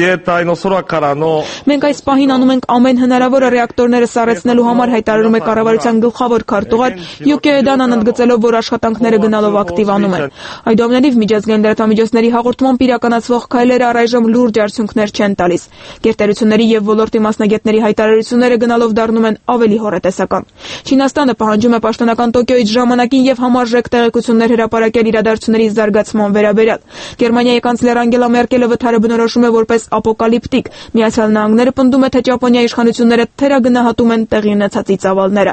Մենք այս պահին անում ենք ամեն հնարավորը ռեակտորները սառեցնելու համար, հայտարարում է կառավարության գլխավոր քարտուղար Յուկիո Էդան, ընդգծելով, որ աշխատանքները գնալով ակտիվանում են։ Այդուամենայնիվ միջազգային լրատվամիջոցների հաղորդմամբ իրականացվող քայլերը առայժմ լուրջ արդյունքներ չեն տալիս։ Գերտերությունների եւ ոլորտի մասնագետների հայտարարությունները գնալով դառնում են ավելի հոռետեսական։ Չինաստանը պահանջում է պաշտոնական Տոկիոյից ժամանակին եւ համարժեք տեղեկություններ հրապարակել իրադարձությունների զարգացման վերաբերյալ։ Գերմանիայի կանցլեր Անգելա Մերկելը վթարը բնորոշում է որպես ապոկալիպտիկ։ Միացյալ Նահանգները պնդում է, թե Ճապոնիայի իշխանությունները թերագնահատում են տեղի ունեցածի ծավալները։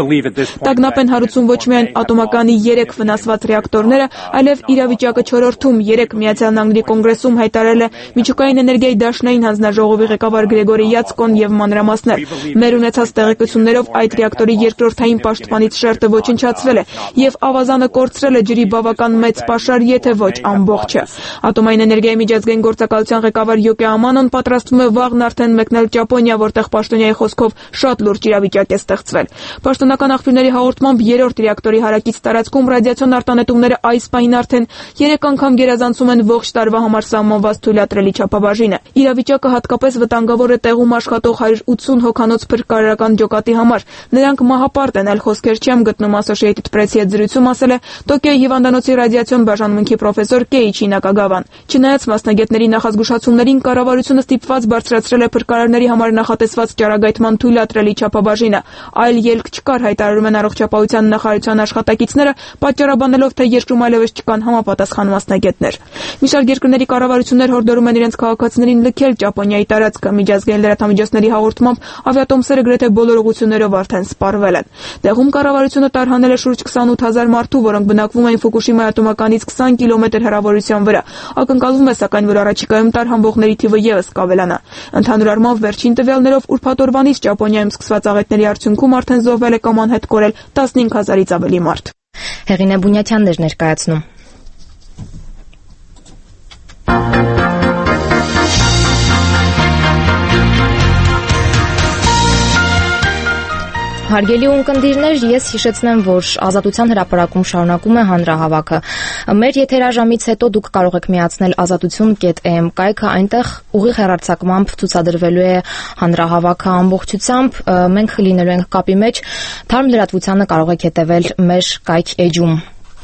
Տագնապ են հարուցում ոչ միայն ատոմակայանի երեք վնասված ռեակտորները, այլև իրավիճակը չորրորդում երեք Միացյալ Նահանգների կոնգրեսում հայտարարել է միջուկային էներգիայի դաշնային հանձնաժողովի ղեկավար Գրեգորի Յացկոն եւ մանրամասներ։ Մեր ունեցած տեղեկություններով այդ ռեակտորի երկրորդային պաշտպանիչ շերտը ոչնչացվել է եւ ավազանը կորցրել է ջրի բավական մեծ պաշար, եթե ոչ ամբողջը։ Ատոմային էներգիայի միջազգային գործակալության ղեկավար Յոկո Ամանոն պատրաստվում է վաղն արդեն մեկնել Ճապոնիա, որտեղ պաշտոնյայի խոսքով շատ լուրջ իրավիճակ է ստեղծվել։ Պաշտոնական աղբյուրների հաղորդմամբ երրորդ ռեակտորի հարակից տարածքում ռադիացիոն արտանետումները այս պահին արդեն երեք անգամ գերազանցում են ողջ տարվա համար սահմանված թույլատրելի չափաբաժինը։ Իրավիճակը հատկապես վտանգավոր է տեղում աշխատող one hundred eighty հոգանոց փրկարարական ջոկատի համար։ Նրանք մահապարտ են, այլ խոսքեր չեմ գտնում, Associated Press-ի հետ զրույցում ասել է Տոկիոյի հիվանդանոցի ռադիացիոն բաժանմունքի պրոֆեսոր Կեիչի Նակագավան։ Չնայած մասնագետների նախազգուշացումներին, կառավարությունը ստիպված բարձրացրել է փրկարարների համար նախատեսված ճառագայթման թույլատրելի չափաբաժինը։ Այլ ելք չկար, հայտարարում են առողջապահության նախարարության աշխատակիցները, պատճառաբանելով, թե երկրում այլևս չկան համապատասխան մասնագետներ։ Մի շարք երկրների կառավարություններ հորդորում են իրենց քաղաքացիներին լքել Ճապոնիայի տարածքը։ Միջազգային լրատվամիջոցների հաղորդմամբ ավիատոմսերը գրեթե բոլոր ուղղություններով արդեն սպառվել են։ Տեղում կառավարությունը տարհանել է շուրջ twenty-eight thousand մարդու, որոնք բնակվում էին Ֆուկուշիմայի ատոմականից twenty կիլոմետր հեռավորության վրա։ Ակնկալվում է, սակայն, որ առաջիկայում տարհանվողների թիվը ևս կավելանա։ Ընդհանուր առմամբ վերջին տվյալներով ուրբաթ օրվանից Ճապոնիայում սկսված աղետների արդյունքում արդեն զոհվել է կամ անհետ կորել fifteen thousand-ից ավելի մարդ։ Հեղինե Բունյաթյանն էր ներկայացնում։ Հարգելի ունկնդիրներ, ես հիշեցնեմ, որ Ազատության հրապարակում շարունակում է հանրահավաքը։ Մեր եթերաժամից հետո դուք կարող եք միացնել ազատություն կետ էմ կայքը, այնտեղ ուղիղ հեռարձակմամբ ցուցադրվելու է հանրահավաքը ամբողջությամբ։ Մենք լինելու ենք կապի մեջ, թարմ լրատվությանը կարող եք հետևել մեր կայք էջում։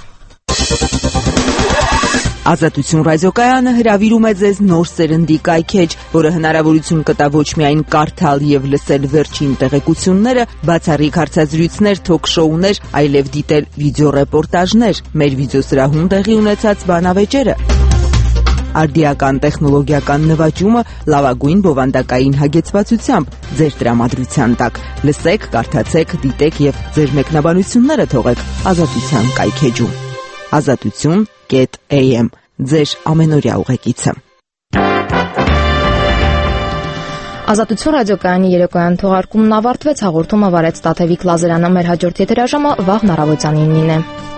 Ազատություն ռադիոկայանը հրավիրում է ձեզ նոր սերնդի կայքեջ, որը հնարավորություն կտա ոչ միայն կարդալ եւ լսել վերջին տեղեկությունները, բացառիկ հարցազրույցներ, թոք-շոուներ, այլև դիտել վիդեոռեպորտաժներ, մեր վիդեոսրահում տեղի ունեցած բանավեճերը, արդիական տեխնոլոգիական նվաճումը լավագույն բովանդակային հագեցվածությամբ ձեր տրամադրության տակ։ Լսեք, կարդացեք, դիտեք եւ ձեր մեկնաբանությունները թողեք Ազատության կայքեջում։ Ազատություն կետ էմ ձեր ամենօրյա ուղեկիցը։ Ազատություն ռադիոկայանի երեկոյան թողարկումն ավարտվեց, հաղորդումը վարեց Տաթևիկ Լազարյանը, մեր հաջորդ եթերաժամը վաղ առավոտյան իննին է։